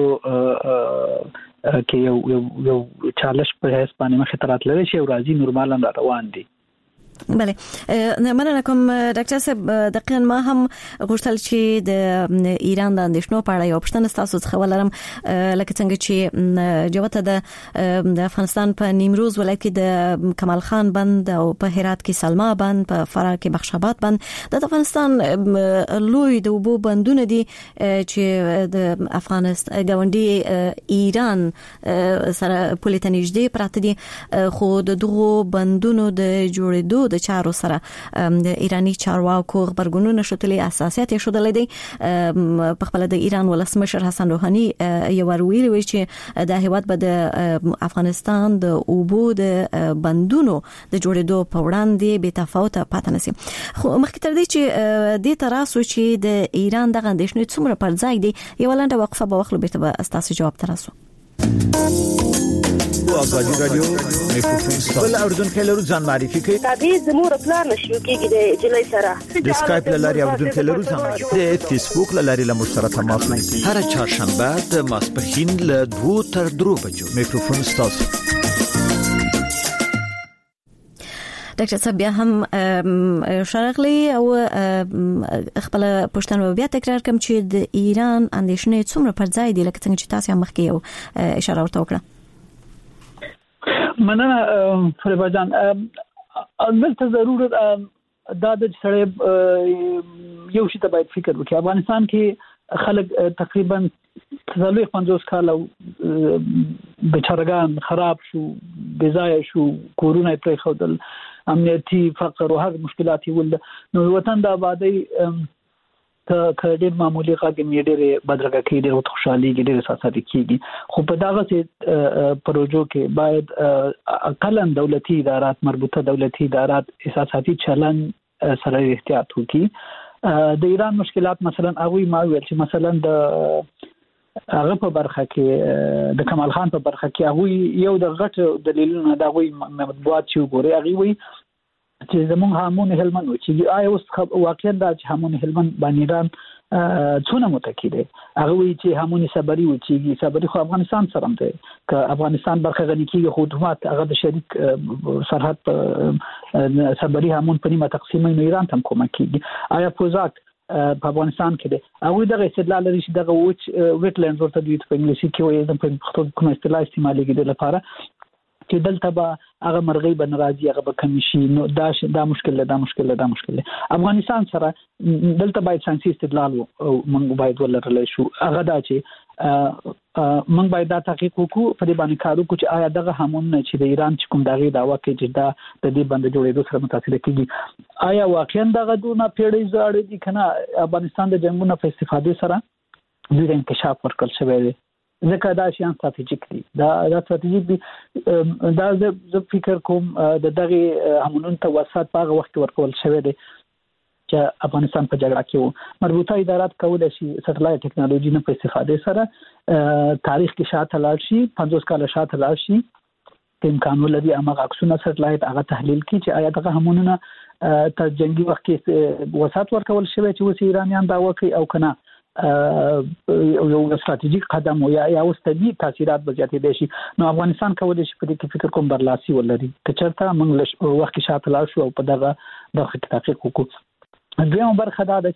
جوړېدو کې یو یو یو چالش په هیڅ باندې مخې ته راتللی شي او راځي نورمال روان دي. بله مننه کوم ډاکټر صاحب دقیقاً ما هم غوښتل چې د ایران د اندېښنو په اړه یو پوښتنه تاسو څخه ولرم لکه څنګه چې جوته د افغانستان په نیمروز ولایت کې د کمال خان بند او په هرات کې سلما بند په فراه کې بخشاباد بند د افغانستان لوی د اوبو بندونه دي چې د افغانستان ګاونډي ایران سره پولیټ نږدې پراته دي خو د دغو بندونو د جوړېدو د چارو سره د ایرانی چارواکو خبرګونونه شتلې اساسيات یې شودلې دي په خپل د ایران ولسمشر حسن روحاني یو ویلي وی چې د هیواد به د افغانستان د اوبو د بندونو د جوړېدو په وړاندې به تفاوت پاتې نشي خو مخکې تر دې چې د تراسو چې د ایران دغه اندېښنې څومره پر ځای دي یو لاندې وقفه به وخت به تاسو جواب تراسو آزادی رادیو میکروفون بل اردن کلرو ځان معرفي کوي تابع زموږ پلان نشو کېږي د جلای سره د اسکایپ لاري اردن کلرو ځان معرفي د فیسبوک لاري له مشترک تماس نیسي هر چهارشنبه د ماسپښین له دوه تر درو بجو میکروفون ستاسو ډاکټر صاحب بیا هم شارغلی او خپل پښتنو بیا تکرار کوم چې د ایران اندېښنې څومره پر ځای دي لکه څنګه چې تاسو مخکې یو اشاره ورته وکړه مننه فریبا جان دلته ضرورت دا د سړی یو شی ته باید فکر وکړي افغانستان کې خلک تقریبا څلوېښت پنځوس کال بچارګان خراب شو بځای شو کورونه پرې خودل امنیتي فقر او هغه مشکلات ول نو وطن د آبادی ته کډیر معمولی غږ می ډېر بدرګه کې ډېر خوشحالي کې ډېر اساساتي کېږي خو په دغه سي پروژو کې باید اقلن دولتي ادارات مربوطه دولتي ادارات اساساتي چلن سره احتیاط وکړي د ایران مشکلات مثلا هغه ما ویل چې مثلا د هغه په برخه کې د کمال خان په برخه کې هغه یو د غټ دلیلونه دا وی مطبوعات چې وګوري هغه وی چې زموږ هامون هلمند چې آیا اوس واقعا دا چې هامون هلمند باندې ایران څونه متکی دي هغه وی چې هامون صبري و چې صبري خو افغانستان سره هم دی که افغانستان برخه غني کیږي خو حکومت هغه د شریک سرحد صبري هامون په نیمه تقسیمي نو ایران ته کومک کیږي آیا پوزاک په افغانستان کې دی هغه دغه استدلال لري چې دغه وچ ویټلینډز ورته دوی په انګلیسي کې وایي د پښتو کوم اصطلاح استعمالي کېږي لپاره چې دلته به هغه مرغۍ به ناراضي هغه به کم شي نو دا دا مشکل دا مشکل دا مشکل افغانستان سره دلته باید ساينسي استدلال او موږ باید ولرلای شو هغه دا چې موږ باید دا تحقیق وکړو په دې باندې کار وکړو چې آیا دغه همون چې د ایران چې کوم دغه داوا کوي چې دا د دې باندې جوړېدو سره متأثر کیږي آیا واقعا دغه دونه پیړۍ زړې دي کنه افغانستان د جنگونو په استفادې سره دوی د انکشاف ورکړل شوی دی ځکه دا شیان ستراتیژیک دي دا دا ستراتیژیک دي دا زه فکر کوم د دغه همونون ته وسات په هغه وخت ورکول شوی دی چې افغانستان په جګړه کې وو مربوطه ادارات کولای شي سټلایټ ټکنالوژي نه په استفادې سره تاریخ کې شاته لاړ شي پنځوس کال شاته لاړ شي امکان ولري امغه عکسونه سټلایټ هغه تحلیل کړي چې آیا دغه همونونه تر جنگي وخت کې وسات ورکول شوی چې وسی ایرانیان دا وکړي او کنه یو استراتیژیک قدم او یا اوستدي تاثیرات به زیاتې دي شي نو افغانستان کولای شي په دې کې فکر کوم برلاسي ولري که چېرته موږ وخت کې شاته لاړ شو او په دغه برخه کې تحقیق وکړو دویم برخه دا ده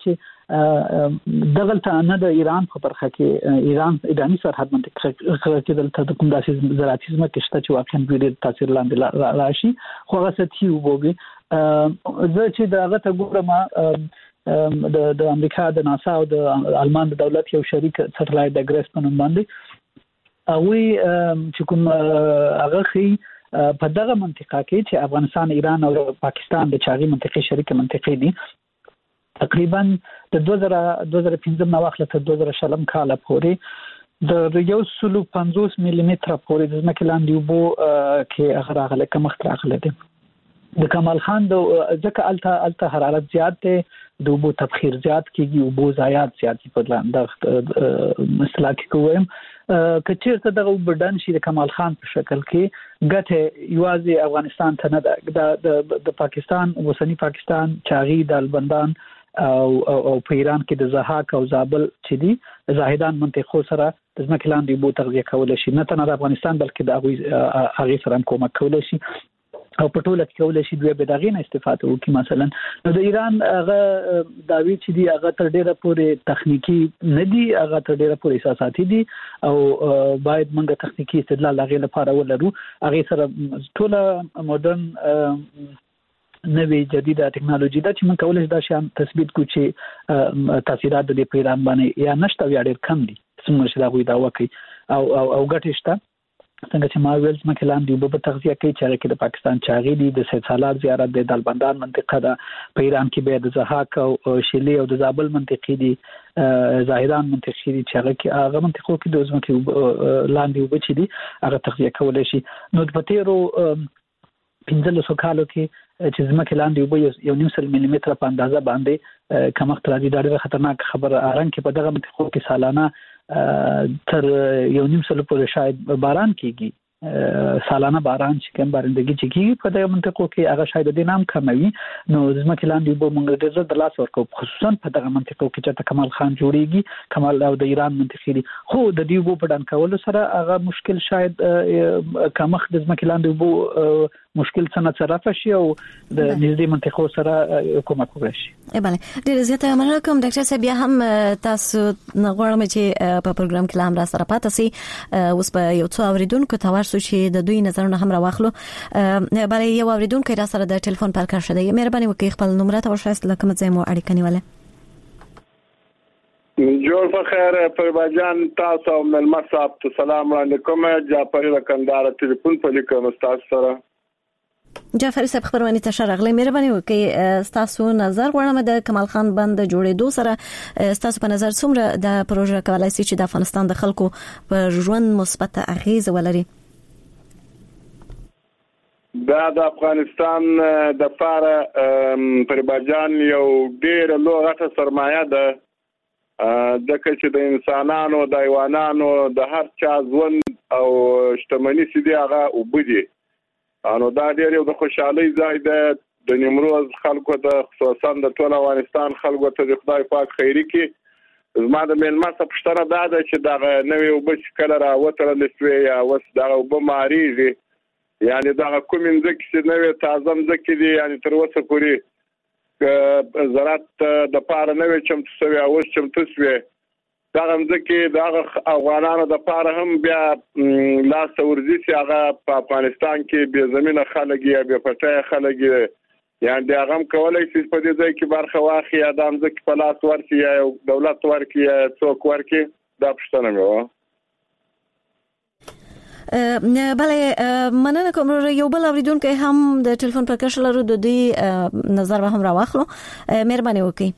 چې دغلته نه د ایران په برخه کې ایران ایرانی سرحد منطقه کې دلته کوم داسې زراعتي ځمکې شته چې واقعا ډېر تاثیر لاندې راشي خو هغه سطحي وبوي زه چې دغه ته ګورم د د امریکا د ناسا او د آلمان د دولت یو شریک سټلایټ د ګریس په نوم باندې او چې کوم هغه خي په دغه منطقه کې چې افغانستان ایران او پاکستان د چاغي منطقې شریک منطقې دي تقریبا د دوه زره پنځم نو وخت له دوه زره شلم کال پورې د یو سلو پنځوس ملي متر پورې د ځمکې لاندې وبو کې هغه راغله کمښت راغله دي د کمال خان د ځکه الته الته حرارت زیات دی د وبو تبخیر زیات کیږي وبو ضایعات زیات په لاندې مثلا کې کوم کچېرته دغه وبدان شي د کمال خان په شکل کې ګټه یوازې افغانستان ته نه ده د پاکستان وسنی پاکستان چاغي د البندان او او په ایران کې د زهاک او زابل چې دي زاهدان منطقو سره د ځمکې لاندې وبو تغذیه کول شي نه تنه د افغانستان بلکې د هغه هغه سره کومک کول شي او په ټوله کې کولای شي دوی به دغه نه استفاده وکړي. مثلا نو د ایران هغه داوی چې دی هغه تر ډیره پورې تخنیکی نه دی، هغه تر ډیره پورې احساساتي دي او باید موږ تخنیکی استدلال هغه لپاره ولرو. هغه سره ټوله موډرن نوې جديده ټکنالوژي دا چې موږ کولای شو دا شان تثبیت کو چې تاثیرات د پیران باندې یا نشته یا ډیر کم دي څنګه چې دا غوي دا وکي او او او ګټه شته. څنګه چې ما ویل چې مکلان دی په تغذیه کوي چې کې د پاکستان چاغي دي د سید سالار زیارت د دالبندان منطقه ده، په ایران کې به د زهاک او شلی او د زابل منطقې دي، ظاهران منطقې دي چې هغه کې هغه منطقو کې د ځمکې لاندې وبچي دي هغه تغذیه کولای شي. نو په تیرو پنځلسو کالو کې چې ځمکې لاندې یو نیم سل ملي متره په اندازه باندې کمښت راځي، دا ډېره خطرناک خبره. اران کې په دغه منطقو کې سالانه تر یو نیم سل پورې شاید باران کیږي، سالانه باران چې کوم بارندگی چې کیږي په دغه منطقو کې هغه شاید د نام کموي. نو ځمکې لاندې به موږ ډېر د لاس ورکو، خصوصا په دغه منطقو کې چې کمال خان جوړیږي، کمال او د ایران منطقې دي. خو د دې وو په ډان کولو سره هغه مشکل شاید کمخ د ځمکې لاندې وو مشکل څنګه تصرف شي او د نږدې منطقو سره کومک وکړي شي. بله ډیر زیاته مننه کوم ډاکټر صاحب. بیا هم تاسو غواړم چې په پروګرام کې لام را سره پاتې سي. اوس په یو څو اوریدونکو ته ورسو چې د دوی نظرونه هم راوخلو. بله یو اوریدونکو را سره د ټلیفون پر کار شته. مهرباني وکړئ خپل نمبر ته ورشئ لکه مزه مو اړیکه نیوله. جوړ فخر پرباجان تاسو او ملما صاحب سلام علیکم. جعفر لکندار ټلیفون په لیکم تاسو سره. جعفر صاحب خبرونه ته شرغلې مهرباني وکړئ تاسو نظر غواړم د کمال خان بند جوړېدو سره تاسو په نظر څومره د پروژه کولای شي چې د افغانستان د خلکو پر ژوند مثبت اغیز ولري؟ دا د افغانستان د پاره پرباجان یو ډېر لوړه سرمایه ده د کچې د انسانانو د حیوانانو د هر چا ژوند او شتمنۍ سي هغه وبدي. انو دا ډېر یو د خوشحالي ځای ده د نیمروز خلکو ته، خصوصا د ټول افغانستان خلکو ته د خدای پاک خیری کې. زما د مېلمه څخه پوښتنه دا ده چې دا نوې وبه چې کله راوتله نسوي یا اوس دا وبه ماریږي، یعنی دا کوم ځکه چې نوې تازه ځکه دي، یعنی تر اوسه پورې زراعت د پاره نوې چمتو شوی او چمتو شوی دا ځکه دا افغانانو د پاره هم بیا لاس ورزي چې هغه په افغانستان کې به زمينه خلک یا به پټه خلک یعنی دا هم کولای شي په دې ځای کې برخه واخلي، ادم ځکه په لاس ورکړي یا دولت ورکړي یا څوک ورکړي. دا پښتنه مې و. بله مننه کوم. یو بل اوریدونکو هم د ټلیفون پر کښ لرو، د دې نظر به هم راوخلو. مهرباني وکړئ.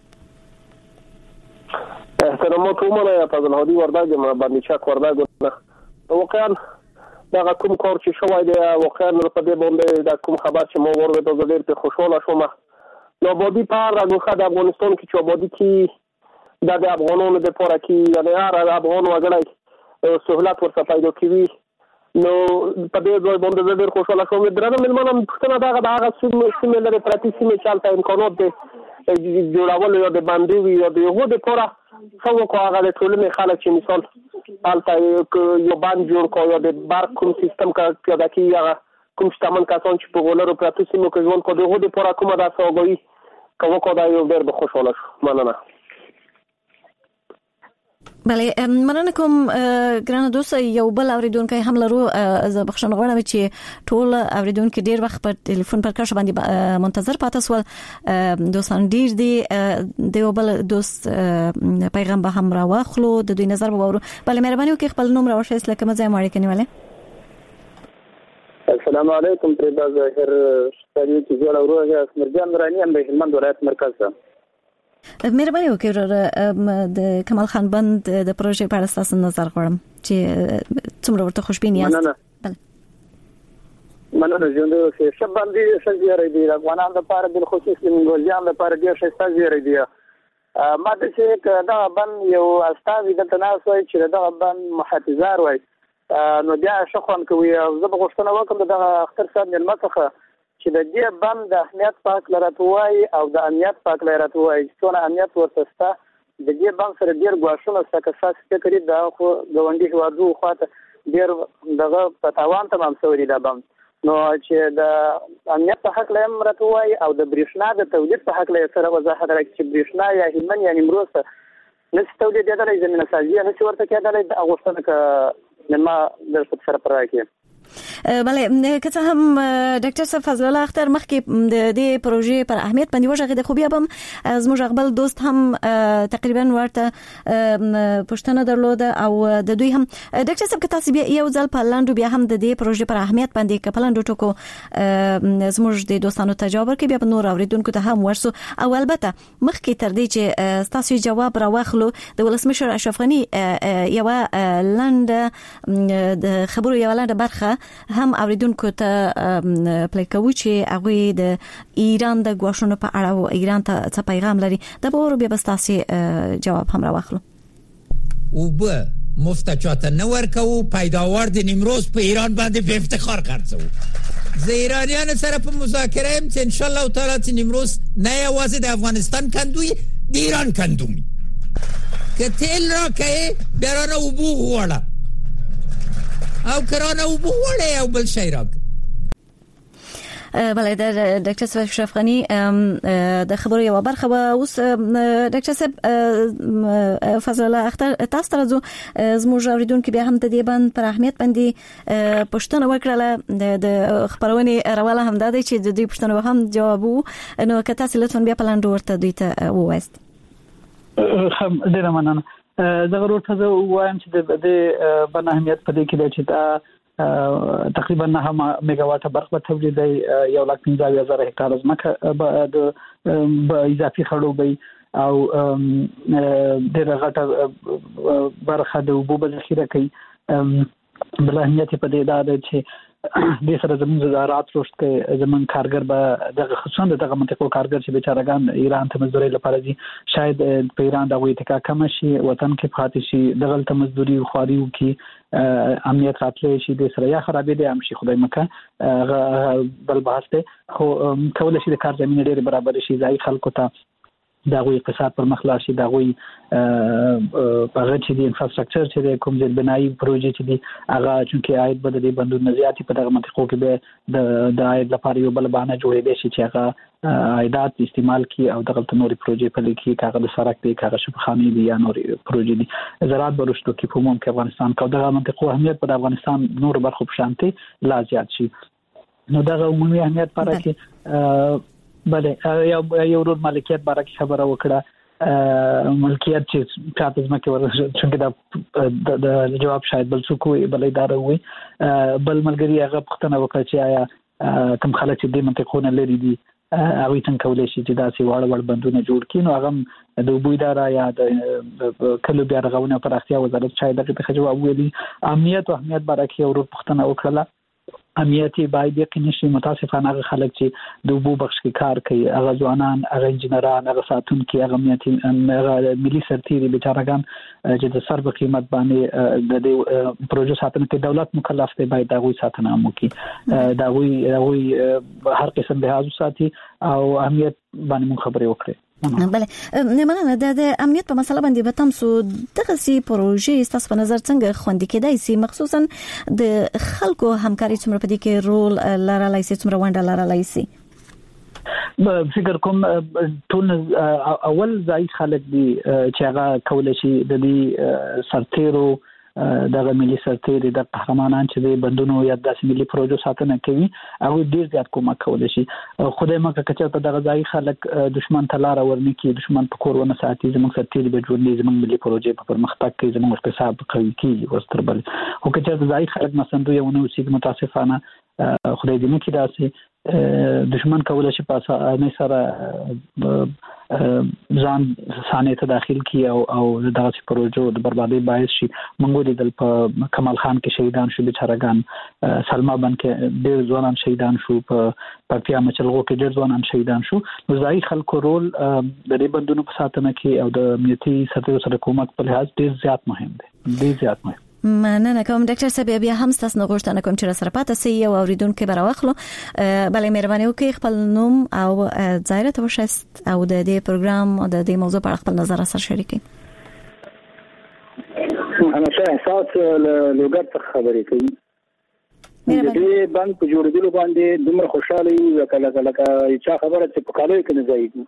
احترامات ومنه یا فضل هادی وردگ ما باندې چک وردگ واقعا دا کوم کار چې شوی دی واقعا په دې باندې دا کوم خبر چې مو ورته د ډېر په خوشاله شوم. نو بودی پار راغله د افغانستان کې چې بودی کې د افغانانو د پوره کې یعنی هر افغان وګړي سہولت ورته پیدا کوي. نو په دې ځای باندې ډېر خوشاله شوم. درنه ملمنه پښتنه دا هغه سیمه لري پرتی سیمه چالتہ امکانات دي جوړول یا د باندې یا د یو د پوره څنګه کو هغه د ټولنې خلک چې مثال حالته یو باندې جوړ کو یا د برق کوم سیستم کا پیدا کی یا کوم شتمن کسان چې په ولرو پراتو سیمو کې ژوند کو دغه د پوره کومه د سوګوي کوم کو دا یو ډېر به خوشاله شو. مننه. بله مننه کوم ګرانه دوست. یو بل اوریدونکو هم لرو، زه بخښنه غواړم چې ټول اوریدونکو ډیر وخت پر ټلیفون پر کار باندې منتظر پاتې سول. دوستان ډیر دي. د یو بل دوست پیغام به هم راوخلو، د دوی نظر به وورو. بله مهرباني وکړئ خپل نوم راوښیئ لکه مزه مو اړیکه نیولې. السلام علیکم. تر ظاهر شریک جوړ اوروه مرجان رانی هم د هلمند ولایت مرکز ده. مهرباني وکړئ د کمال خان بند د پروژې په اړه تاسو نظر غواړم چې څومره ورته خوشبین یاست. مننه. مننه ژوند چې شب باندې سزیره دی افغانان لپاره بل خصوص د منګولیان لپاره ډېر ښه سزیره دی. ما د چې دا بند یو استاوی د تناسوي چې دا بند محافظار وای نو بیا شخوان کوي. زه به غوښتنه وکړم د اختر صاحب ملما څخه چې د دې بند د اهمیت پاک لراتوي او د امنیت پاک لراتوي چې څونه امنیت ورته ستا د دې بند سره ډیر غواړم چې اساس فکر دا خو غونډي هوادو خواته ډیر دغه په تاوان تمام سوري دا بند نو چې د امنیت په حق له مرته وای او د برېښنا د تولید په حق له سره وضاحت راکړي چې برېښنا یا هلمند یا نیمروز نس تولید کېدلای زمينه سازي نه ورته کېدلای د اغوستنه ک نما د سره پر راکړي. بله که څه هم ډاکټر صاحب فضل الله اختر مخکې د دې پروژې پر اهمیت باندې وژغېد، خو بیا هم زموږ خپل دوست هم تقریبا ورته پوښتنه درلوده او د دوی هم ډاکټر صاحب که تاسو بیا یو ځل په لاندو بیا هم د دې پروژې پر اهمیت باندې که په لاندو ټکو زموږ د دوستانو ته جواب ورکړي، بیا په نور اوریدونکو ته هم ورسو. او البته مخکې تر دې چې تاسو جواب راواخلو د ولسمشر اشرف غني یو لاند د خبرو یو لاند برخه هم اوریدونکو ته پلی کوو چې هغه د ایران د غواښونو په اړه او ایران ته څه پیغام لري. د بورو بیا بستاسي جواب هم راوخلو. او به مفتچات نور کو پیداوار د نیمروز په ایران باندې په افتخار خرڅو. ز ایرانیان سره په مذاکره هم چې ان شاء الله تعالی چې نیمروز نه یوازې د افغانستان کندوی د ایران کندومی که تل را کې بیرانه وبو وړه او کرانه او بوله او بل شي راک. بله د ډاکټر صاحب اشرف غني د خبرو یو برخه و اوس ډاکټر صاحب فضل الله اختر تاسو ته زو زموږ اوریدونکو بیا هم د دې باندې پر اهمیت باندې پښتنه وکړه د خبرونه راواله هم د دې چې د دې پښتنه هم جواب نو که تاسو لطفا بیا په لاندو ورته دوی ته ووایست. هم ډیر مننه. دغه ورته زه وایم چې د دې بن اهمیت په دې کې دی چې دا تقریبا نه میگا واټ برق به تولید یو لک پنځه هزار هکتار ځمکه د اضافي خړوبي او د غټه برخه د وبو ذخیره کوي. بل اهمیت په دې دا دی چې د سره زموږ زراعت رشد کې زمون کارګر به دغه خصوصا دغه منطقو کارګر چې بیچارهګان ایران ته مزدوري لپاره دي شاید په ایران د ویټکا کم شي وطن کې پاتې شي دغه ته مزدوري خوري وکي امنیت راتلې شي د سره یا خرابې دي هم شي خدای مکه بل بحث ته خو کول شي د کار زمينه ډېر برابر شي ځای خلکو ته دا غوي اقتصاد پر مخ لاړ شي دا غوي هغه چې د انفراستراکچر چې د کوم ځای بنایي پروژې چې دي هغه چې عاید بد دي بندونه زیاتې په دغه منطقو کې به د د عاید لپاره یو بل بهانه جوړېږي چې چې هغه عایدات استعمال کی او دغه نوري پروژې په لکه کاغذ د سرک دی کاغذ شفاخاني دي یا نوري پروژې دي زراعت برشتو کې په عموم کې افغانستان کو دغه منطقو اهمیت په افغانستان نور برخو په شانتي لا زیات شي. نو دغه عمومي اهمیت پر کې بله یو یو ورور مالکیت باره کې خبره وکړه ملکیت چې تاسو مکه ورته چې دا د جواب شاید بل څوک وي بل اداره وي بل ملګری هغه پښتنه وکړه چې آیا کوم خلک چې د منطقونه لري دي هغه څنګه کولای شي چې داسې وړ وړ بندونه جوړ کړي. نو هغه د وبو اداره یا د کلو بیا رغونه پر اختیار وزارت شاید دغه جواب ویلي. امنیت او اهمیت باره کې ورور پښتنه وکړه امنیتي باید یقیني شي متاسفانه هغه خلک چې د وبو بخش کې کار کوي هغه ځوانان هغه انجنيران هغه ساتونکي هغه امنیتي ملي سرتيري بیچارهګان چې د سر په قیمت باندې د دې پروژې ساتنه کې دولت مکلف دی باید دا غوي ساتنه وکړي دا غوي غوي هر قسم لحاظ ساتي او اهمیت باندې مون خبرې وکړي. بله نه د امنیت په مسله باندې به تاسو دغه سي پروژې تاسو په نظر څنګه خوندې کېدای سي مخصوصا د خلکو همکاري څومره په دې کې رول لرلای سي څومره ونډه لرلای سي؟ فکر کوم ټول اول ځای خلک دي چې هغه کولای شي د دې سرتیرو دغه ملي سرتیري د قهرمانان چې د بندونو یا د ملي پروژو ساتنه کوي هغه ډیر زیات کومک کولی شي. خدای مکه کچته دغه ځای خلک دشمن ته لار ورنکي دشمن په کور ونه ساتي زموږ سرتیري به جوړني زموږ ملي پروژې په پرمختګ کې زموږ اقتصاد قوي کیږي ورستربل خو کچته ځای خلک مسندو یو نو سیګ متاسفانه خدای دې نه کړي داسې دشمن کولای شي په اسانه سره ځان سانه ته داخل کی او او دغه پروژو د بربادي باعث شي. منګو د په کمال خان کې شهیدان شو بیچارهګان سلما بن کې ډېر ځوانان شهیدان شو په پکتیا مچلغو کې ډېر ځوانان شهیدان شو. نو ځای خلکو رول د دې بندونو په ساتنه کې او د امنیتي سرتیرو سره کومک په لحاظ ډېر زیات مهم دی ډېر زیات مهم. مننه کوم ډاکټر صاحب بیا هم تاسو غوښتنه کوم چې سره پاتې سي او اوریدونکو به راوخلو بلې مهرباني وکړئ خپل نوم او ځای راته وښایست او د دې پروګرام او د دې موضوع په اړه خپل نظر سره شریک کړئ. انا شاه احساس له لوګر څخه خبرې کوي. د دې بند په جوړېدلو باندې دومره خوشاله یو کله کله چې خبره چې په کالو کې نه ځایږي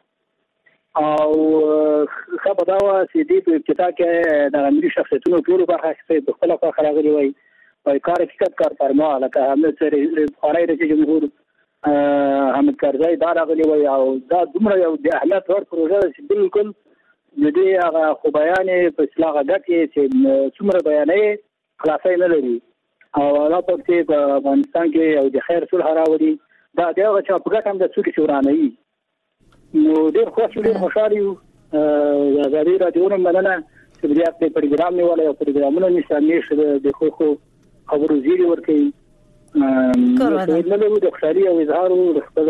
او خبره دا و چې دې په ابتدا کې د امیر شخصیتونو ټول برخه کې په خپل خوا خراغلي وای او کار حقیقت کار فرما لکه هم سره خارای رئیس جمهور حامد کرزی دا راغلی وای او دا دومره یو د اهمیت ور پروژه چې بالکل د دې هغه خو بیان په اصلاح غټي چې څومره بیانې خلاصې نه لري او هغه په په افغانستان کې او د خیر صلح راوړي دا دغه چې په ګټه هم د څوک شورانه وي نو ډېر خوشاله ډېر خوشاله یو د غوړي راډیو مننه چې بیا په پروګرام نه ولا یو پروګرامونه نشامي شوه د خو خو خبرو زیری ورکي نو نو د خوشالي او اظهار خپل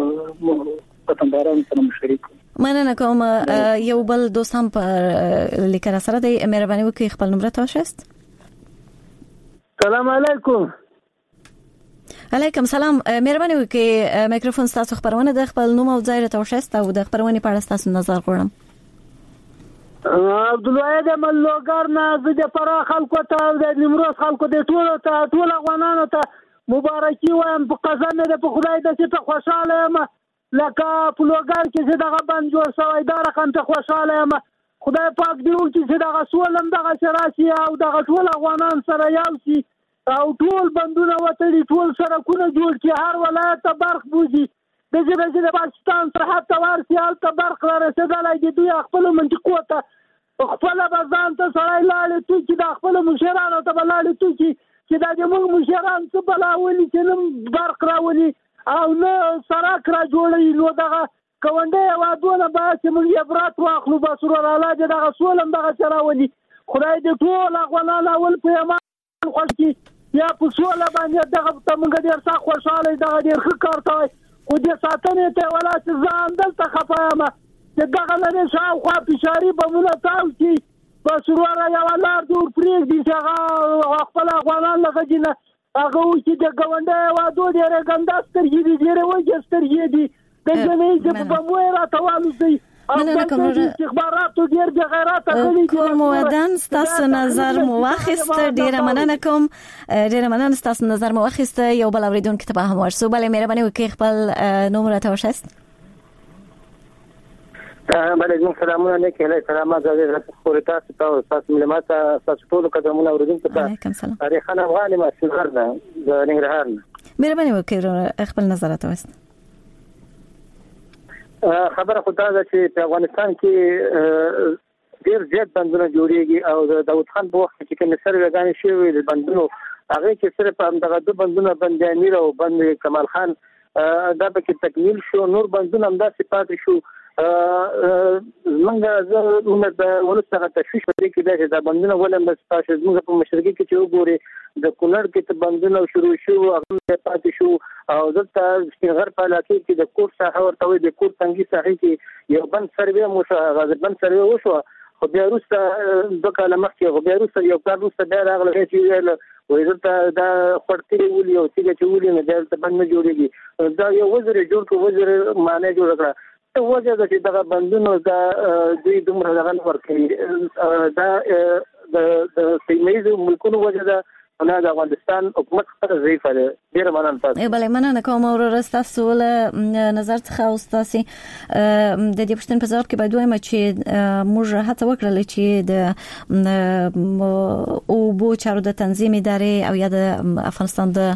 وطندارانو سره مشارک مننه کوم یو بل دوست هم په لیکره سره د مهرباني وکړئ خپل نمبر تاسو سلام علیکم. علیکم سلام. مهرباني وکړئ میکروفون تاسو خبرونه د خپل نوم او ځای راته وښایست او د خبرونه په اړه تاسو نظر غواړم. عبدالواحد ملوګر نه د فراه خلکو ته د نیمروز خلکو د ټول ته ټول افغانانو ته مبارکي وایم په قسم د په خدای د چې خوشاله یم لکه په لوګر کې چې دغه بند جوړ شوی دا رقم ته خوشاله یم خدای پاک دی چې دغه سولم دغه شراسي او دغه ټول افغانان سره یو شي او ټول بندونه وتړي ټول سرکونه جوړ کړي هر ولایت ته برخ بوزي د دې د پاکستان سرحد ته ورسي هلته برخ رسېدلی دی دوی خپل منطقو ته خپل بازان ته سړی لاړې تو چې د خپل مشرانو ته لاړې تو چې دا د موږ مشران څه بلاولي چې نن برخ راولي او نه سرک را جوړوي نو دغه کونډه وادونه به چې موږ یې برات واخلو بس ورور الله دې دغه سولم دغه چراولي خدای دې ټول افغانان اول په ایمان خوښ کړي یا په سوله باندې دغه ته موږ ډېر ښه خوشحاله دغه ډېر ښه کار کوي خو دې ساتنې ته ولا چې ځان دلته خفه یم چې دغه لرې شاوخوا فشاري بمونه تاو کړي بس ورور یو لار دې ورپرېږدي چې هغه خپل افغانان له غږي نه هغه وکړي د ګاونډۍ وادو ډېرې ګنده سترګې دي ډېرې وږې سترګې دي د جنې چې په موږ راټولو دي مننه کوم استخباراتو ډېر د غیرت غلي دي کوم ودان تاسو نظر مو واخیست ډېر مننه کوم ډېر مننه تاسو نظر مو واخیست یو بل اوریدونکو ته به هم ورسو بل مهرباني وکړئ خپل نوم راته وښایست. علیکم سلامونه نیک هله سلامات زه خپل تاسو ته تاسو ملمات تاسو ټول قدمونه اوریدونکو ته علیکم سلام تاریخ نه افغاني ما څنګه ده د ننګرهار مهرباني وکړئ خپل نظر راته وښایست. خبره خو دا ده چې په افغانستان کې ډېر زیات بندونه جوړېږي او د داود خان په وخت کې کوم سروېګانې شوي د بندونو هغه کې صرف همدغه دوه بندونه بند امیر او بند کمال خان دا پکې تکمیل شو نور بندونه همداسې پاتې شو زمونږ زه موږ د ولس څخه تشویش پرې کېدای چې دا بندونه ولې بس تاسو زموږ په مشرقي کې چې وګورئ د کونړ کې ته بندونه شروع شو هغه پاتې شو او دلته سپینغر په علاقې کې د کور ساحه ورته وایي د کور تنګي ساحې کې یو بند سروې مو شو هغه بند سروې وشوه خو بیا وروسته دوه کاله مخکې خو بیا وروسته یو کال وروسته بیا راغله چې ویل وایي دلته دا خوړتېرې ولي او تیږه چې ولي نو بیا دلته بند نه جوړېږي دا یو وزر یې جوړ کړو وزر معنی جوړه کړه ته وجه ده چې دغه بندونو دا دوی دومره دغه نه ورکوي دا د سیمه ییزو ملکونو وجه ده نه د افغانستان حکومت سره ضعیف دی ډیر مننه تاسو بله مننه کوم ورور تاسو له نظر څخه او تاسو د دې پښتون په ځواب کې باید وایم چې موږ هڅه وکړل چې د او بو چارو د تنظیم ادارې او یا د افغانستان د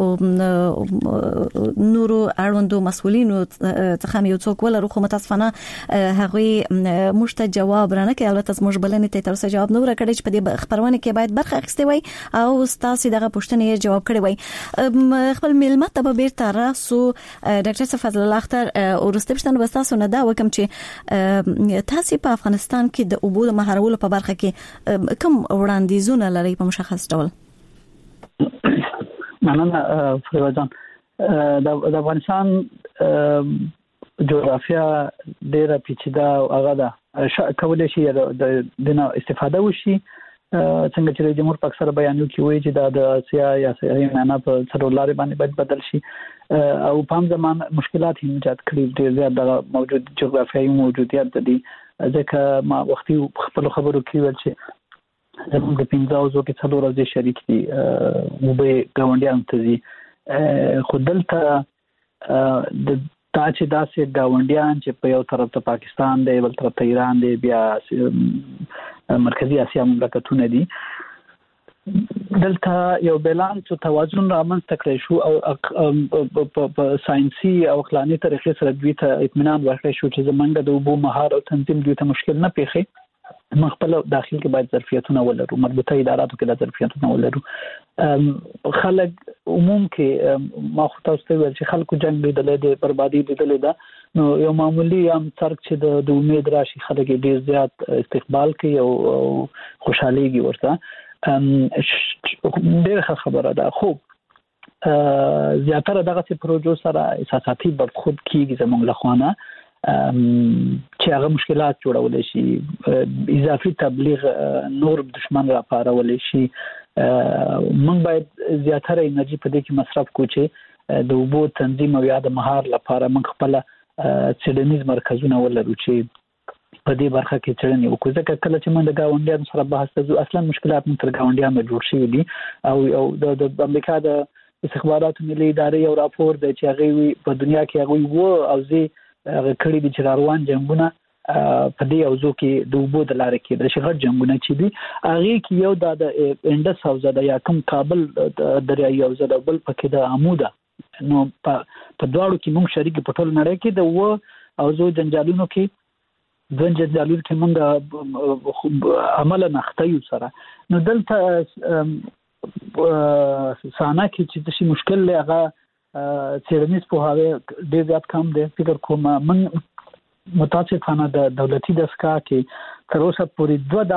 نورو اړوندو مسؤلینو څخه یو څوک ولرو خو متاسفانه هغوی موږ ته جواب رانه کوي البته موږ بلنې ته تر اوسه جواب نه ورکړی چې په دې خبرونه کې باید برخه اخیستې وای او تاسو دغه پوښتنې جواب کړی وای خپل ملمت ته به بیرته راسو ډاکټر فضل الله اختر ورسته پښتنه به تاسو نه دا وکم چې تاسو په افغانستان کې د اوبو د مهارولو په برخه کې کوم وړاندیزونه لري په مشخص ډول مننه فریضان د افغانستان جغرافیا ډیره پیچیده او هغه ده کولای شي د دنه استفاده وشي څنګه چې رئیس جمهور په اکثر بیانو کې وایي چې د اسیا یا سیاسي معنا په څلورلارې باندې باید بدل شي او په هم زمان مشکلات هم ایجاد کړي ډېر زیات د موجود جغرافیایي موجودیت دي ځکه ما وختي خپل خبرو کې ویل چې زموږ د پنځه وزو کې څلور ورځې شریک دي او به ګاونډیان ته دي خو دلته د دا چې داسې ګاونډیان چې په یو طرف ته پاکستان دی بل طرف ته ایران دی بیا مرکزی اسیا مملکتونه دي دلته یو بیلانس او توازن رامنځته کړی شو او په ساينسي او عقلاني طریقې سره دوی ته اطمینان ورکړی شو چې زمونږ د اوبو مهار او تنظیم دوی ته مشکل نه پیښي موږ خپل داخل کې باید ظرفیتونه ولرو مربوطه اداراتو کې د ظرفیتونه ولرو خلک عموم کې ما خو تاسو ته ویل چې خلکو جنگ لیدلې د بربادي لیدلې ده نو یو معمولی هم څرک چې د امید راشي خلک ډیر زیات استقبال کوي او خوشحاليږي ورته ډیره خبره ده خو زیاتره دغه پروژو سره اساساتي برخورد کیږي زموږ لخوانه چې هغه مشکلات جوړول شي اضافي تبلیغ نور دشمن را پارول شي موږ باید زیاتره انرژي په دې کې مصرف کوو چې د اوبو تنظیم او یاد مهار لپاره موږ خپل څېړنیز مرکزونه ولرو چې په دې برخه کې څېړنې وکړو ځکه کله چې موږ د ګاونډیانو سره بحث کوو اصلا مشکلات موږ تر ګاونډیانو جوړ شوي دي او د امریکا د استخباراتو ملي ادارې یو راپور دی چې هغه په دنیا کې هغه وو او زی هغه کړي دي چې روان جنگونه په دې اوزو کې د اوبو د لارې کې د شغړ جنگونه چې دي هغه کې یو د انډس حوزه د یا کوم کابل دریایي حوزه د بل پکې د عموده نو په دواړو کې موږ شریک په ټول نړۍ کې د و اوزو جنجالونو کې د جنجالونو کې موږ عمل نخته یو سره نو دلته سانا کې چې څه مشکل لغه څېړنیز په هغه ډېر زیات کم دی فکر کوم من متاسفانه د دولتي دستګاه کې تر اوسه پورې دوه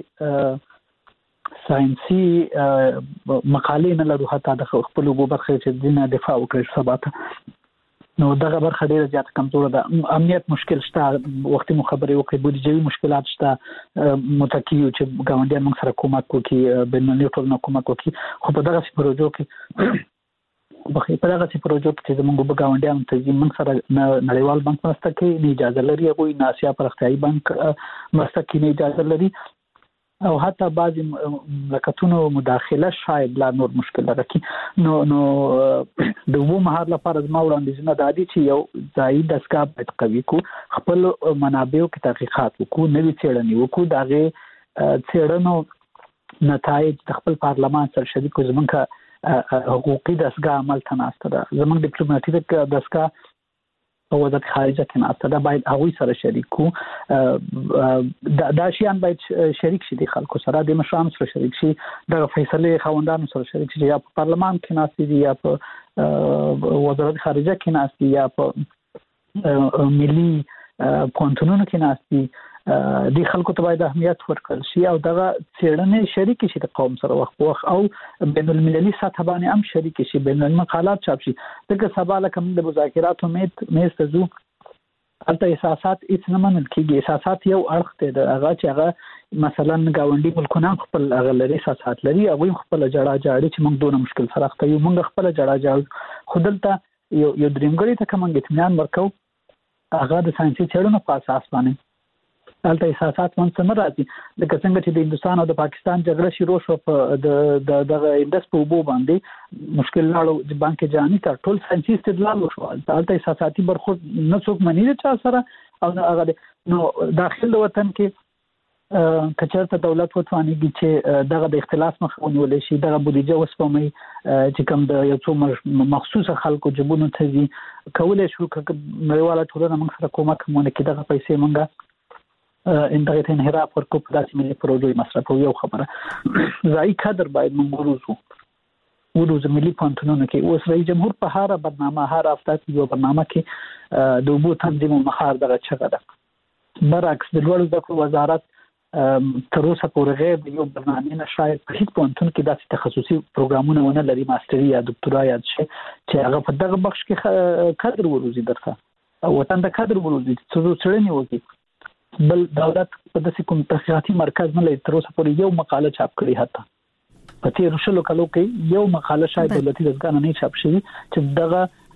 داسې ساينسي مقالې نه لرو حتی د خپل وګ برخه چې دینه دفاع وکړي ثبات نو دغه برخه ډېر زیات کمزور ده امنیت مشکل شته وخت مخابره وکړي بودیجوي مشکلات شته متکیو چې ګاونډیان موږ سره کومک کوي بینالمللي ټولنه کومک کوي خو په دغه پروژو کې بخې په دغه پروژو کې چې موږ به ګاونډیان تنظیم موږ سره نړیوال بانک مرسته کوي نه اجازه لري هغه ناسیا پرختیايي بانک مرسته کوي نه اجازه لري او حتی بعضی مملکتونو مداخله شاید لا نور مشکل لري نو نو د وو مهار لپاره زما وړاندیزونه د عادي چې یو ځای دستګاه باید قوي کو خپل منابعو کې تحقیقات وکړو نوې څېړنې وکړو دغه څېړنو نتایج د خپل پارلمان سره شریک زمونږه حقوقي دستګاه عمل تناسته ده زموږ ډیپلوماټیک دستګاه په وزارت خارجه کې ناسته ده باید هغه سره شریک کو د شیان باید شریک شي د خلکو سره د مشرانو سره شریک شي د فیصله خوندانو سره شریک شي یا په پارلمان کې ناسته دي یا په وزارت خارجه کې ناسته یا په ملي پونتونونو کې ناسته د خلکو ته باید اهمیت ورکړل شي او دغه څېړنې شریک شي د قوم سره وخت وخت او بین المللي سطح باندې هم شریک شي بین المللي مقالات چاپ شي دغه سباله کوم د مذاکراتو مېز مېز ته زو البته احساسات هیڅ نه منل کېږي احساسات یو اړخ دی هغه چې هغه مثلا ګاونډي ملکونه خپل غلري احساسات لري او خپل جړه جاړي چې موږ دونه مشکل سره اخته یو موږ خپل جړه جاړو خودلته یو یو درېمګړی ته کوم اطمینان ورکو هغه د ساينسي څېړنو په اساس باندې البته احساسات مونږ نه راځي لکه څنګه چې د هندستان او د پاکستان جګړه شروع شو په د دغه انډس په وبو باندې مشکل لاړو د بانک جهاني تر ټول ساينسي استدلال وشو البته احساساتي برخورد نه څوک مني چې سره او هغه نو داخل وطن کې کچرته دولت وتوانیږي چې دغه د اختلاف مخه ونیول شي دغه بودیجه وسپمي چې کوم د یو څو مخصوصه خلکو جبونو ته دي کولای شو نړیواله ټولنه موږ سره کومک مونږ کې دغه پیسې مونږه انټرنیټ انحراف ورکو په داسې ملي پروژې مصرف یو خبره ځای قدر باید موږ وروزو ورو ملي پانتونونو کې اوس رئیس جمهور په هر برنامه هر هفته کې یو برنامه کې د اوبو تنظیم او مهار دغه چغه ده برعکس د لوړو زده کړو وزارت تر اوسه پورې غیر د یو برنامه نه شاید په هیڅ پانتون کې داسې تخصصي پروګرامونه ونه لري ماستري یا دکتورا یا چې هغه په دغه بخش کې قدر وروزي درته وطن د قدر وروزي څه څړنی وږي بل دولت په داسې کوم تحقیقاتي مرکز نه لري تر اوسه پورې یو مقاله چاپ کړې حتی په تیر شلو کلو کې یو مقاله شاید دولتي دستګاه نه چاپ شوی چې دغه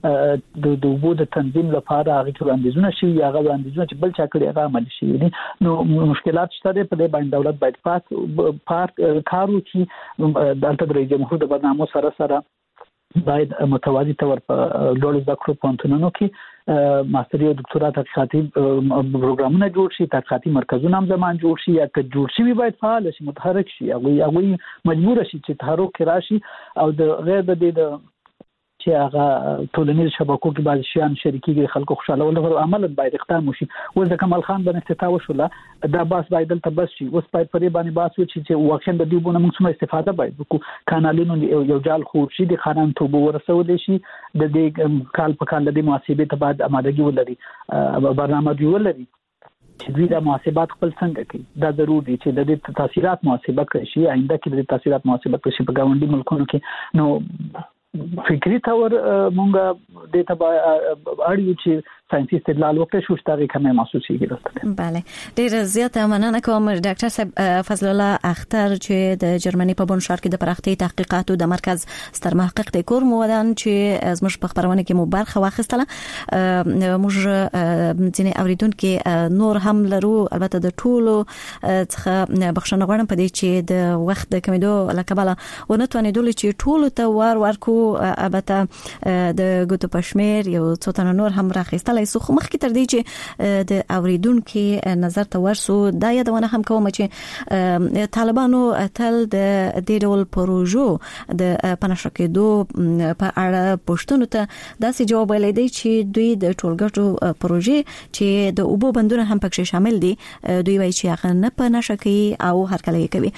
د د وبو د تنظیم لپاره هغه وړاندیزونه شي یا هغه وړاندیزونه چې بل چا کړی هغه عمل شي نو مشکلات شته په دې باندې دولت باید پات پارت کارو چې دلته د رئیس جمهور د برنامه سره سره باید متوازی تور په لوړ زده کړو پوهنتونونو کې ماستری او دکتورا تحقیقاتي پروګرامونه جوړ شي تحقیقاتي مرکزونه هم زمان جوړ شي یا که جوړ شي وي باید فعال شي متحرک شي هغه هغه مجبور شي چې تحرک راشي او د غیر د دې چې هغه ټولنیز شبکو کې بعض شیان شریکي خلکو خوشاله ول عمل باید اقدام وشي ول د کمال خان باندې افتتاح وشوله دا باس باید تل بس شي اوس باید پرې باندې باس وشي چې واقعا د دې بونه موږ څه استفاده باید وکړو کانالونو یو جال خور شي د خانان توبه ورسول شي د دې کال په کال د محاسبې ته بعد آمادګي ولري برنامه دی ولري چې دوی د محاسبات خپل څنګه کوي دا ضروري دي چې د دې تاثیرات محاسبه کړي شي آینده کې د تاثیرات محاسبه کړي شي په گاونډي ملکونو کې نو فکری تور مونږه د ته اړیو چې ساينسي استدلال وکړي شو ستاره کمه محسوسي کیږي. بله ډیر زیاته مننه کوم ډاکټر صاحب فضل الله اختر چې د جرمني په بون ښار کې د پراختي تحقیقاتو د مرکز ستر محقق د کور مودان چې زموږ په خبرونه کې مو برخه واخیستله موږ ځینې اوریدونکو نور هم لرو البته د ټولو څخه بخښنه غواړم په دې چې د وخت د کمیدو لکباله ونتونې دول چې ټولو ته وار ورکو البته د ګوتو پښمیر یو څو تنه نور هم راخیستلای سو خو مخکې تر دې چې د اوریدونکو نظر ته ورسو دا یادونه هم کوم چې طالبانو تل د دې ډول پروژو د پنځه کېدو په اړه پښتون ته داسې جواب ویلي چې دوی د ټولګټو پروژې چې د اوبو بندونه هم پکې شامل دي دوی وایي چې هغه نه پنځه کوي او هر کله کوي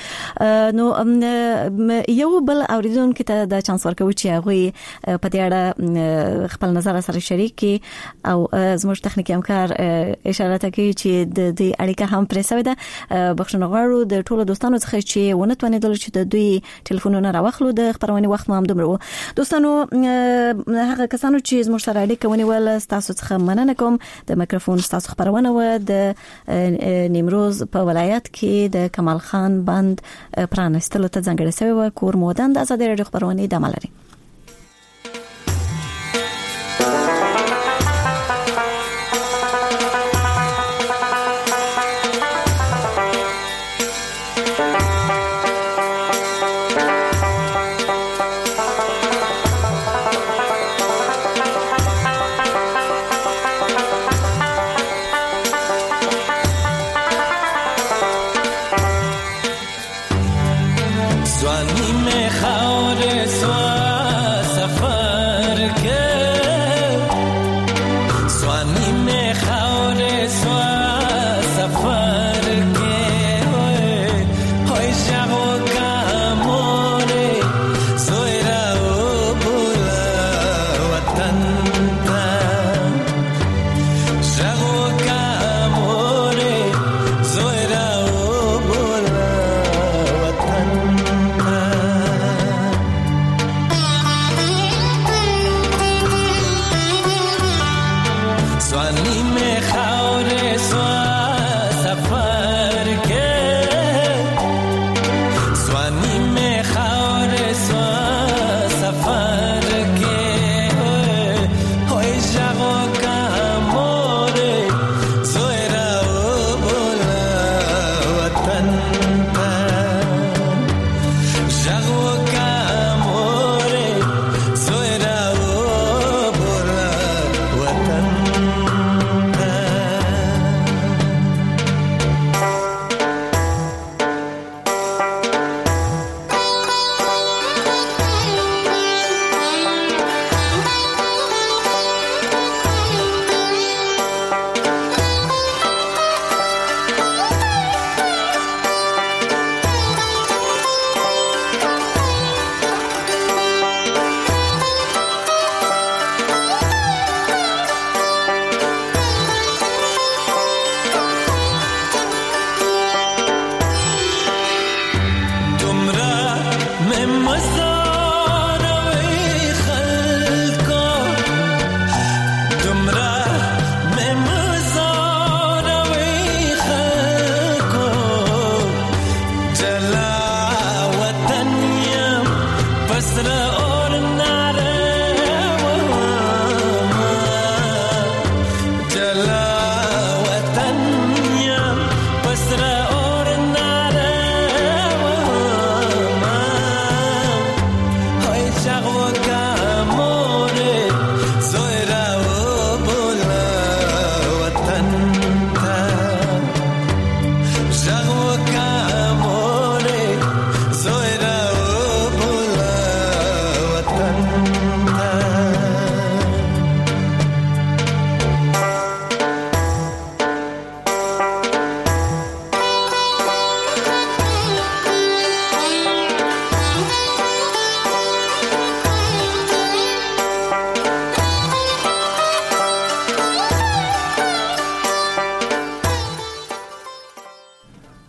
نو یو بل اوریدونکو ته د چانس ورکوي چې هغه په دې اړه خپل نظر سره شریک کی او زموږ تخنیکی همکار اشاره کوي چې د دې اړیکه هم پرې سوې ده بخښنه غواړو د ټولو دوستانو څخه چې ونه توانیدل چې د دوی ټلیفونونه راوخلو د خبرونه وخت هم دومره دوستانو هغه کسانو چې زموږ سره اړیکه ونیول تاسو څخه مننه کوم د میکروفون تاسو خبرونه و د نیمروز په ولایت کې د کمال خان بند پرانستلو ته ځانګړی شوی و کور مودان د آزادۍ راډیو خبرونه د عمل لري زوانی می خور سوال